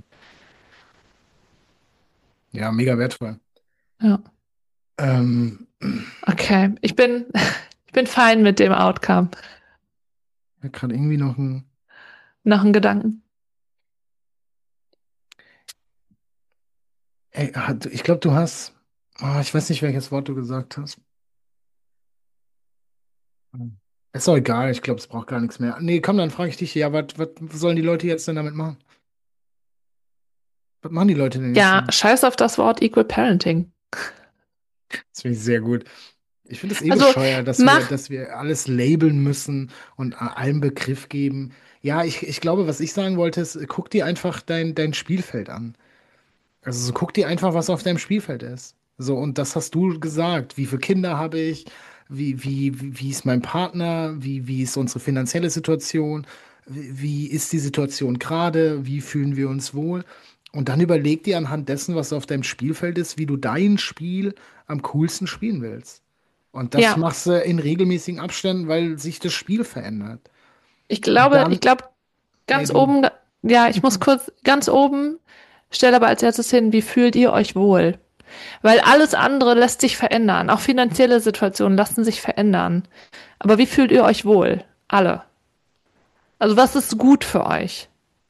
Ja, mega wertvoll. Ja. Ähm, Okay, ich bin fein mit dem Outcome. ich hab gerade irgendwie noch ein. Nach dem Gedanken. Ey, ich glaube, du hast. Ich weiß nicht, welches Wort du gesagt hast. Hm. Ist doch egal, ich glaube, es braucht gar nichts mehr. Nee, komm, dann frage ich dich, ja, was sollen die Leute jetzt denn damit machen? Was machen die Leute denn jetzt Ja, damit? scheiß auf das Wort Equal Parenting. Das finde ich sehr gut. Ich finde es eh Also bescheuert, mach, dass wir alles labeln müssen und allem Begriff geben. Ja, ich glaube, was ich sagen wollte, ist, guck dir einfach dein Spielfeld an. Also so guck dir einfach, was auf deinem Spielfeld ist. So, und das hast du gesagt. Wie viele Kinder habe ich? Wie ist mein Partner? Wie ist unsere finanzielle Situation? Wie ist die Situation gerade? Wie fühlen wir uns wohl? Und dann überleg dir anhand dessen, was auf deinem Spielfeld ist, wie du dein Spiel am coolsten spielen willst. Und das ja, machst du in regelmäßigen Abständen, weil sich das Spiel verändert. ich Und glaube, dann, ich glaube, nee, ganz du. oben, ja, ich muss kurz, ganz oben, stell aber als erstes hin, wie fühlt ihr euch wohl? Weil alles andere lässt sich verändern. Auch finanzielle Situationen lassen sich verändern. Aber wie fühlt ihr euch wohl? Alle. Also was ist gut für euch?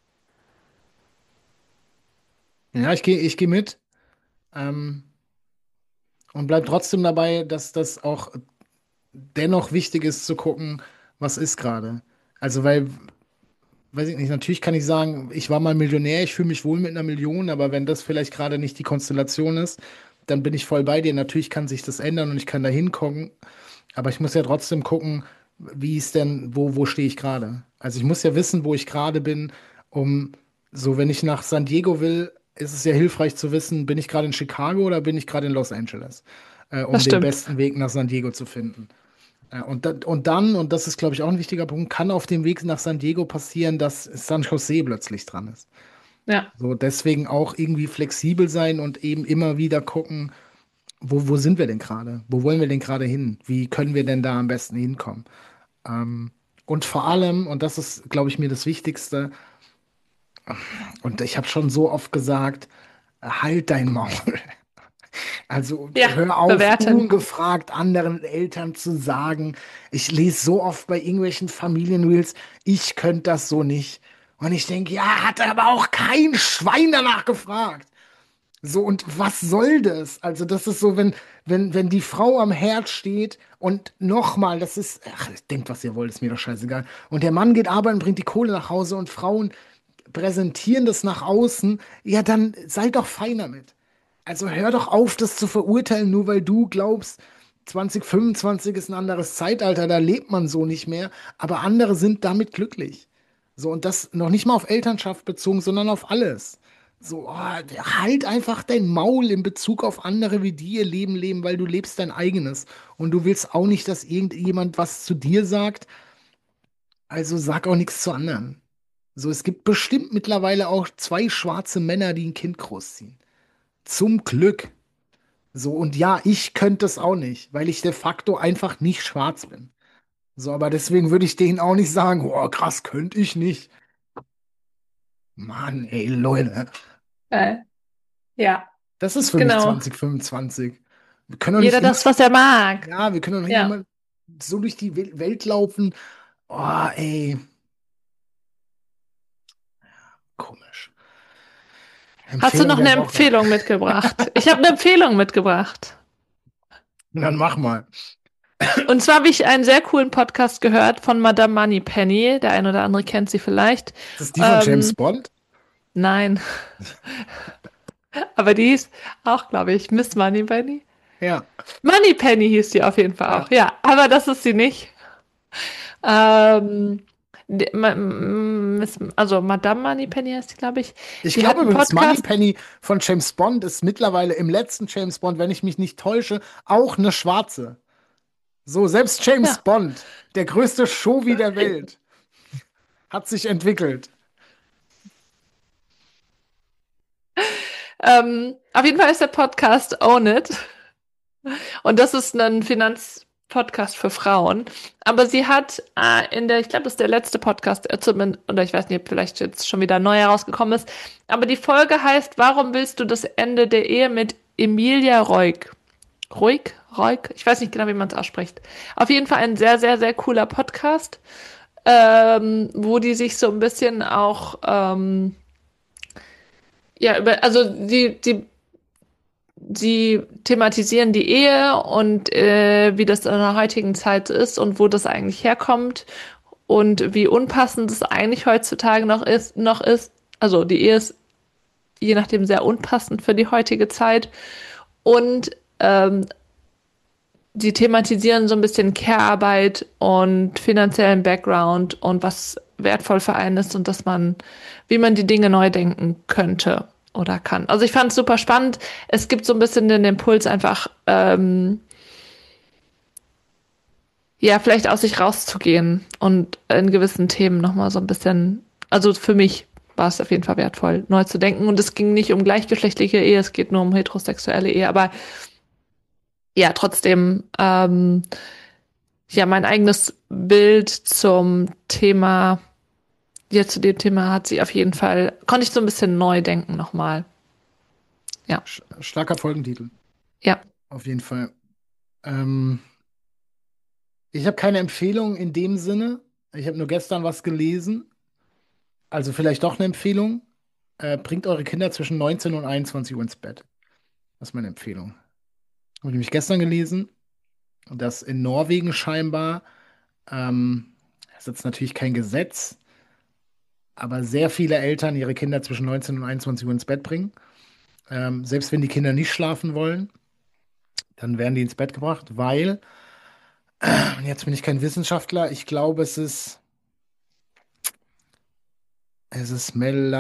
Ja, ich geh mit. Ähm, und bleib trotzdem dabei, dass das auch dennoch wichtig ist zu gucken, was ist gerade. Also, weil, weiß ich nicht, natürlich kann ich sagen, ich war mal Millionär, ich fühle mich wohl mit einer Million, aber wenn das vielleicht gerade nicht die Konstellation ist, dann bin ich voll bei dir. Natürlich kann sich das ändern und ich kann da hinkommen, aber ich muss ja trotzdem gucken, wie ist denn, wo stehe ich gerade? Also ich muss ja wissen, wo ich gerade bin, um so, wenn ich nach San Diego will, ist es ja hilfreich zu wissen, bin ich gerade in Chicago oder bin ich gerade in Los Angeles, Das um den stimmt. besten Weg nach San Diego zu finden. Und das ist, glaube ich, auch ein wichtiger Punkt, kann auf dem Weg nach San Diego passieren, dass San Jose plötzlich dran ist. Ja. So, deswegen auch irgendwie flexibel sein und eben immer wieder gucken, wo sind wir denn gerade? Wo wollen wir denn gerade hin? Wie können wir denn da am besten hinkommen? Ähm, und vor allem, und das ist, glaube ich, mir das Wichtigste, und ich habe schon so oft gesagt, halt dein Maul. Also Ja, hör auf, bewerten. ungefragt anderen Eltern zu sagen, ich lese so oft bei irgendwelchen Familienreels, ich könnte das so nicht. Und ich denke, ja, hat aber auch kein Schwein danach gefragt. So, und was soll das? Also, das ist so, wenn die Frau am Herd steht und nochmal, das ist, ach, denkt, was ihr wollt, ist mir doch scheißegal. Und der Mann geht arbeiten, bringt die Kohle nach Hause und Frauen präsentieren das nach außen, ja, dann sei doch fein damit. Also hör doch auf, das zu verurteilen, nur weil du glaubst, 2025 ist ein anderes Zeitalter, da lebt man so nicht mehr, aber andere sind damit glücklich. So, und das noch nicht mal auf Elternschaft bezogen, sondern auf alles. So, halt einfach dein Maul in Bezug auf andere, wie die ihr Leben leben, weil du lebst dein eigenes. Und du willst auch nicht, dass irgendjemand was zu dir sagt, also sag auch nichts zu anderen. So, es gibt bestimmt mittlerweile auch zwei schwarze Männer, die ein Kind großziehen. Zum Glück. So, und ja, ich könnte es auch nicht, weil ich de facto einfach nicht schwarz bin. So, aber deswegen würde ich denen auch nicht sagen, oh, krass, könnte ich nicht. Mann, ey, Leute, Äh, ja, das ist für mich genau. 2025. Wir können doch nicht Jeder immer, das, was er mag. ja, wir können doch nicht Ja. immer so durch die Welt laufen. Oh, ey, komisch. Hast du Empfehlung noch der eine Woche. Empfehlung mitgebracht? Ich habe eine Empfehlung mitgebracht. Dann mach mal. Und zwar habe ich einen sehr coolen Podcast gehört von Madame Moneypenny. Der ein oder andere kennt sie vielleicht. Das ist die von James Ähm, Bond? nein, aber die hieß auch, glaube ich, Miss Moneypenny. Ja, Moneypenny hieß die auf jeden Fall ja. auch. Ja, aber das ist sie nicht. Ähm, Also Madame Moneypenny heißt die, glaube ich. Ich Die hat glaube einen übrigens, Podcast. Moneypenny von James Bond ist mittlerweile im letzten James Bond, wenn ich mich nicht täusche, auch eine Schwarze. So, selbst James Ja. Bond, der größte Chauvi der Welt, hat sich entwickelt. Auf jeden Fall ist der Podcast Own It. Und das ist ein Finanzpodcast für Frauen. Aber sie hat ich glaube, das ist der letzte Podcast, zumindest, oder ich weiß nicht, ob vielleicht jetzt schon wieder neu herausgekommen ist. Aber die Folge heißt, warum willst du das Ende der Ehe mit Emilia Roig? Ruhig? Ruhig? Ich weiß nicht genau, wie man es ausspricht. Auf jeden Fall ein sehr, sehr, sehr cooler Podcast, wo die sich so ein bisschen auch, ja, also die thematisieren die Ehe und wie das in der heutigen Zeit ist und wo das eigentlich herkommt und wie unpassend es eigentlich heutzutage noch ist. Also die Ehe ist je nachdem sehr unpassend für die heutige Zeit. Und die thematisieren so ein bisschen Care-Arbeit und finanziellen Background und was wertvoll für einen ist und wie man die Dinge neu denken könnte oder kann. Also ich fand es super spannend. Es gibt so ein bisschen den Impuls einfach, ja, vielleicht aus sich rauszugehen und in gewissen Themen nochmal so ein bisschen, also für mich war es auf jeden Fall wertvoll, neu zu denken. Und es ging nicht um gleichgeschlechtliche Ehe, es geht nur um heterosexuelle Ehe, aber ja, trotzdem, ja, mein eigenes Bild zum Thema, ja, zu dem Thema hat sie auf jeden Fall, konnte ich so ein bisschen neu denken nochmal. Ja, Starker Folgentitel, ja. auf jeden Fall. Ähm, Ich habe keine Empfehlung in dem Sinne. Ich habe nur gestern was gelesen. Also vielleicht doch eine Empfehlung. Bringt eure Kinder zwischen 19 und 21 Uhr ins Bett. Das ist meine Empfehlung. Habe ich nämlich gestern gelesen, dass in Norwegen scheinbar, das ist jetzt natürlich kein Gesetz, aber sehr viele Eltern ihre Kinder zwischen 19 und 21 Uhr ins Bett bringen. Selbst wenn die Kinder nicht schlafen wollen, dann werden die ins Bett gebracht, weil, und jetzt bin ich kein Wissenschaftler, ich glaube, es ist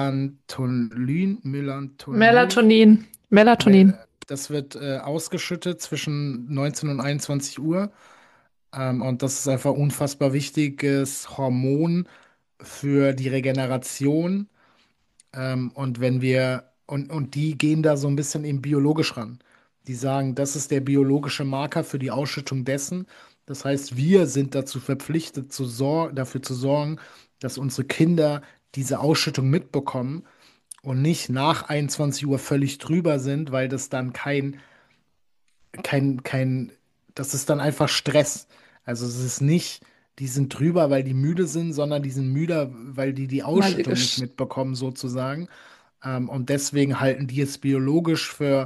Melatonin. Melatonin. Melatonin. Das wird ausgeschüttet zwischen 19 und 21 Uhr. Und das ist einfach unfassbar wichtiges Hormon für die Regeneration. Und und die gehen da so ein bisschen eben biologisch ran. Die sagen, das ist der biologische Marker für die Ausschüttung dessen. Das heißt, wir sind dazu verpflichtet, dafür zu sorgen, dass unsere Kinder diese Ausschüttung mitbekommen und nicht nach 21 Uhr völlig drüber sind, weil das dann das ist dann einfach Stress. Also es ist nicht, die sind drüber, weil die müde sind, sondern die sind müde, weil die die Weil die Ausschüttung nicht mitbekommen, sozusagen. Und deswegen halten die es biologisch für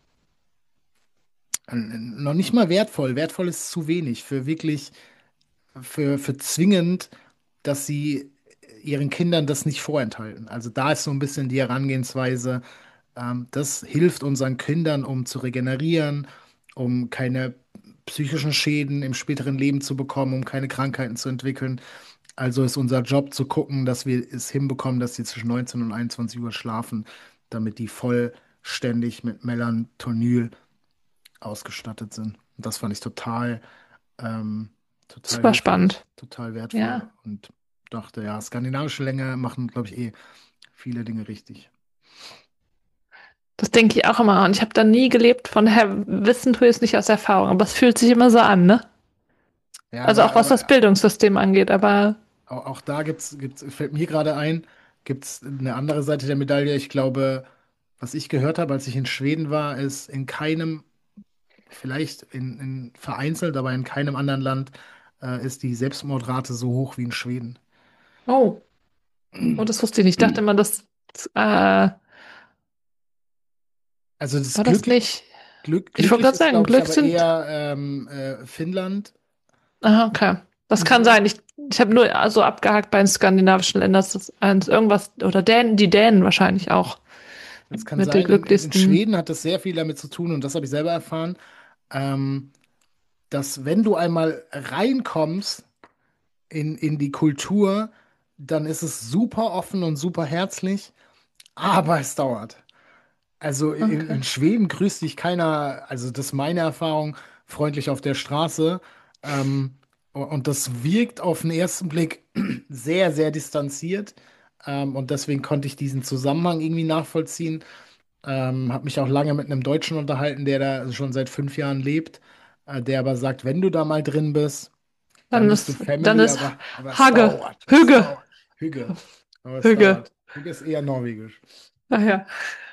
noch nicht mal wertvoll. Wertvoll ist zu wenig, für wirklich, für zwingend, dass sie ihren Kindern das nicht vorenthalten. Also da ist so ein bisschen die Herangehensweise, das hilft unseren Kindern, um zu regenerieren, um keine psychischen Schäden im späteren Leben zu bekommen, um keine Krankheiten zu entwickeln. Also ist unser Job zu gucken, dass wir es hinbekommen, dass sie zwischen 19 und 21 Uhr schlafen, damit die vollständig mit Melatonin ausgestattet sind. Und das fand ich ähm, total super hilfreich, spannend. total wertvoll Ja. und dachte, ja, skandinavische Länder machen, glaube ich, viele Dinge richtig. Das denke ich auch immer. Und ich habe da nie gelebt, von daher wissen tue ich es nicht aus Erfahrung. Aber es fühlt sich immer so an, ne? Ja, Also auch was das aber Bildungssystem angeht. Aber auch da fällt mir gerade ein, gibt es eine andere Seite der Medaille. Ich glaube, was ich gehört habe, als ich in Schweden war, ist in keinem, vielleicht in vereinzelt, aber in keinem anderen Land ist die Selbstmordrate so hoch wie in Schweden. oh, oh, das wusste ich nicht. Ich dachte immer, war Also das das nicht. Ich wollte glücklich gerade ist, sagen, glaube ich, Glück aber sind. eher Finnland. Ah, okay. Das kann So. sein. Ich habe nur so abgehakt bei den skandinavischen Ländern, dass das eins irgendwas, oder die Dänen wahrscheinlich auch Das kann mit der sein. In glücklichsten. Schweden hat das sehr viel damit zu tun, und das habe ich selber erfahren, ähm, dass wenn du einmal reinkommst in die Kultur, dann ist es super offen und super herzlich, aber es dauert. Also Okay. in Schweden grüßt dich keiner, also das ist meine Erfahrung, freundlich auf der Straße. Ähm, und das wirkt auf den ersten Blick sehr, sehr distanziert. Und deswegen konnte ich diesen Zusammenhang irgendwie nachvollziehen. Habe mich auch lange mit einem Deutschen unterhalten, der da schon seit 5 Jahren lebt, der aber sagt, wenn du da mal drin bist, dann bist du Dann Family, ist aber es Hagge, dauert, es Hügge, dauert. Hügge, aber es Hügge. dauert. Hügge ist eher norwegisch. Ach ja.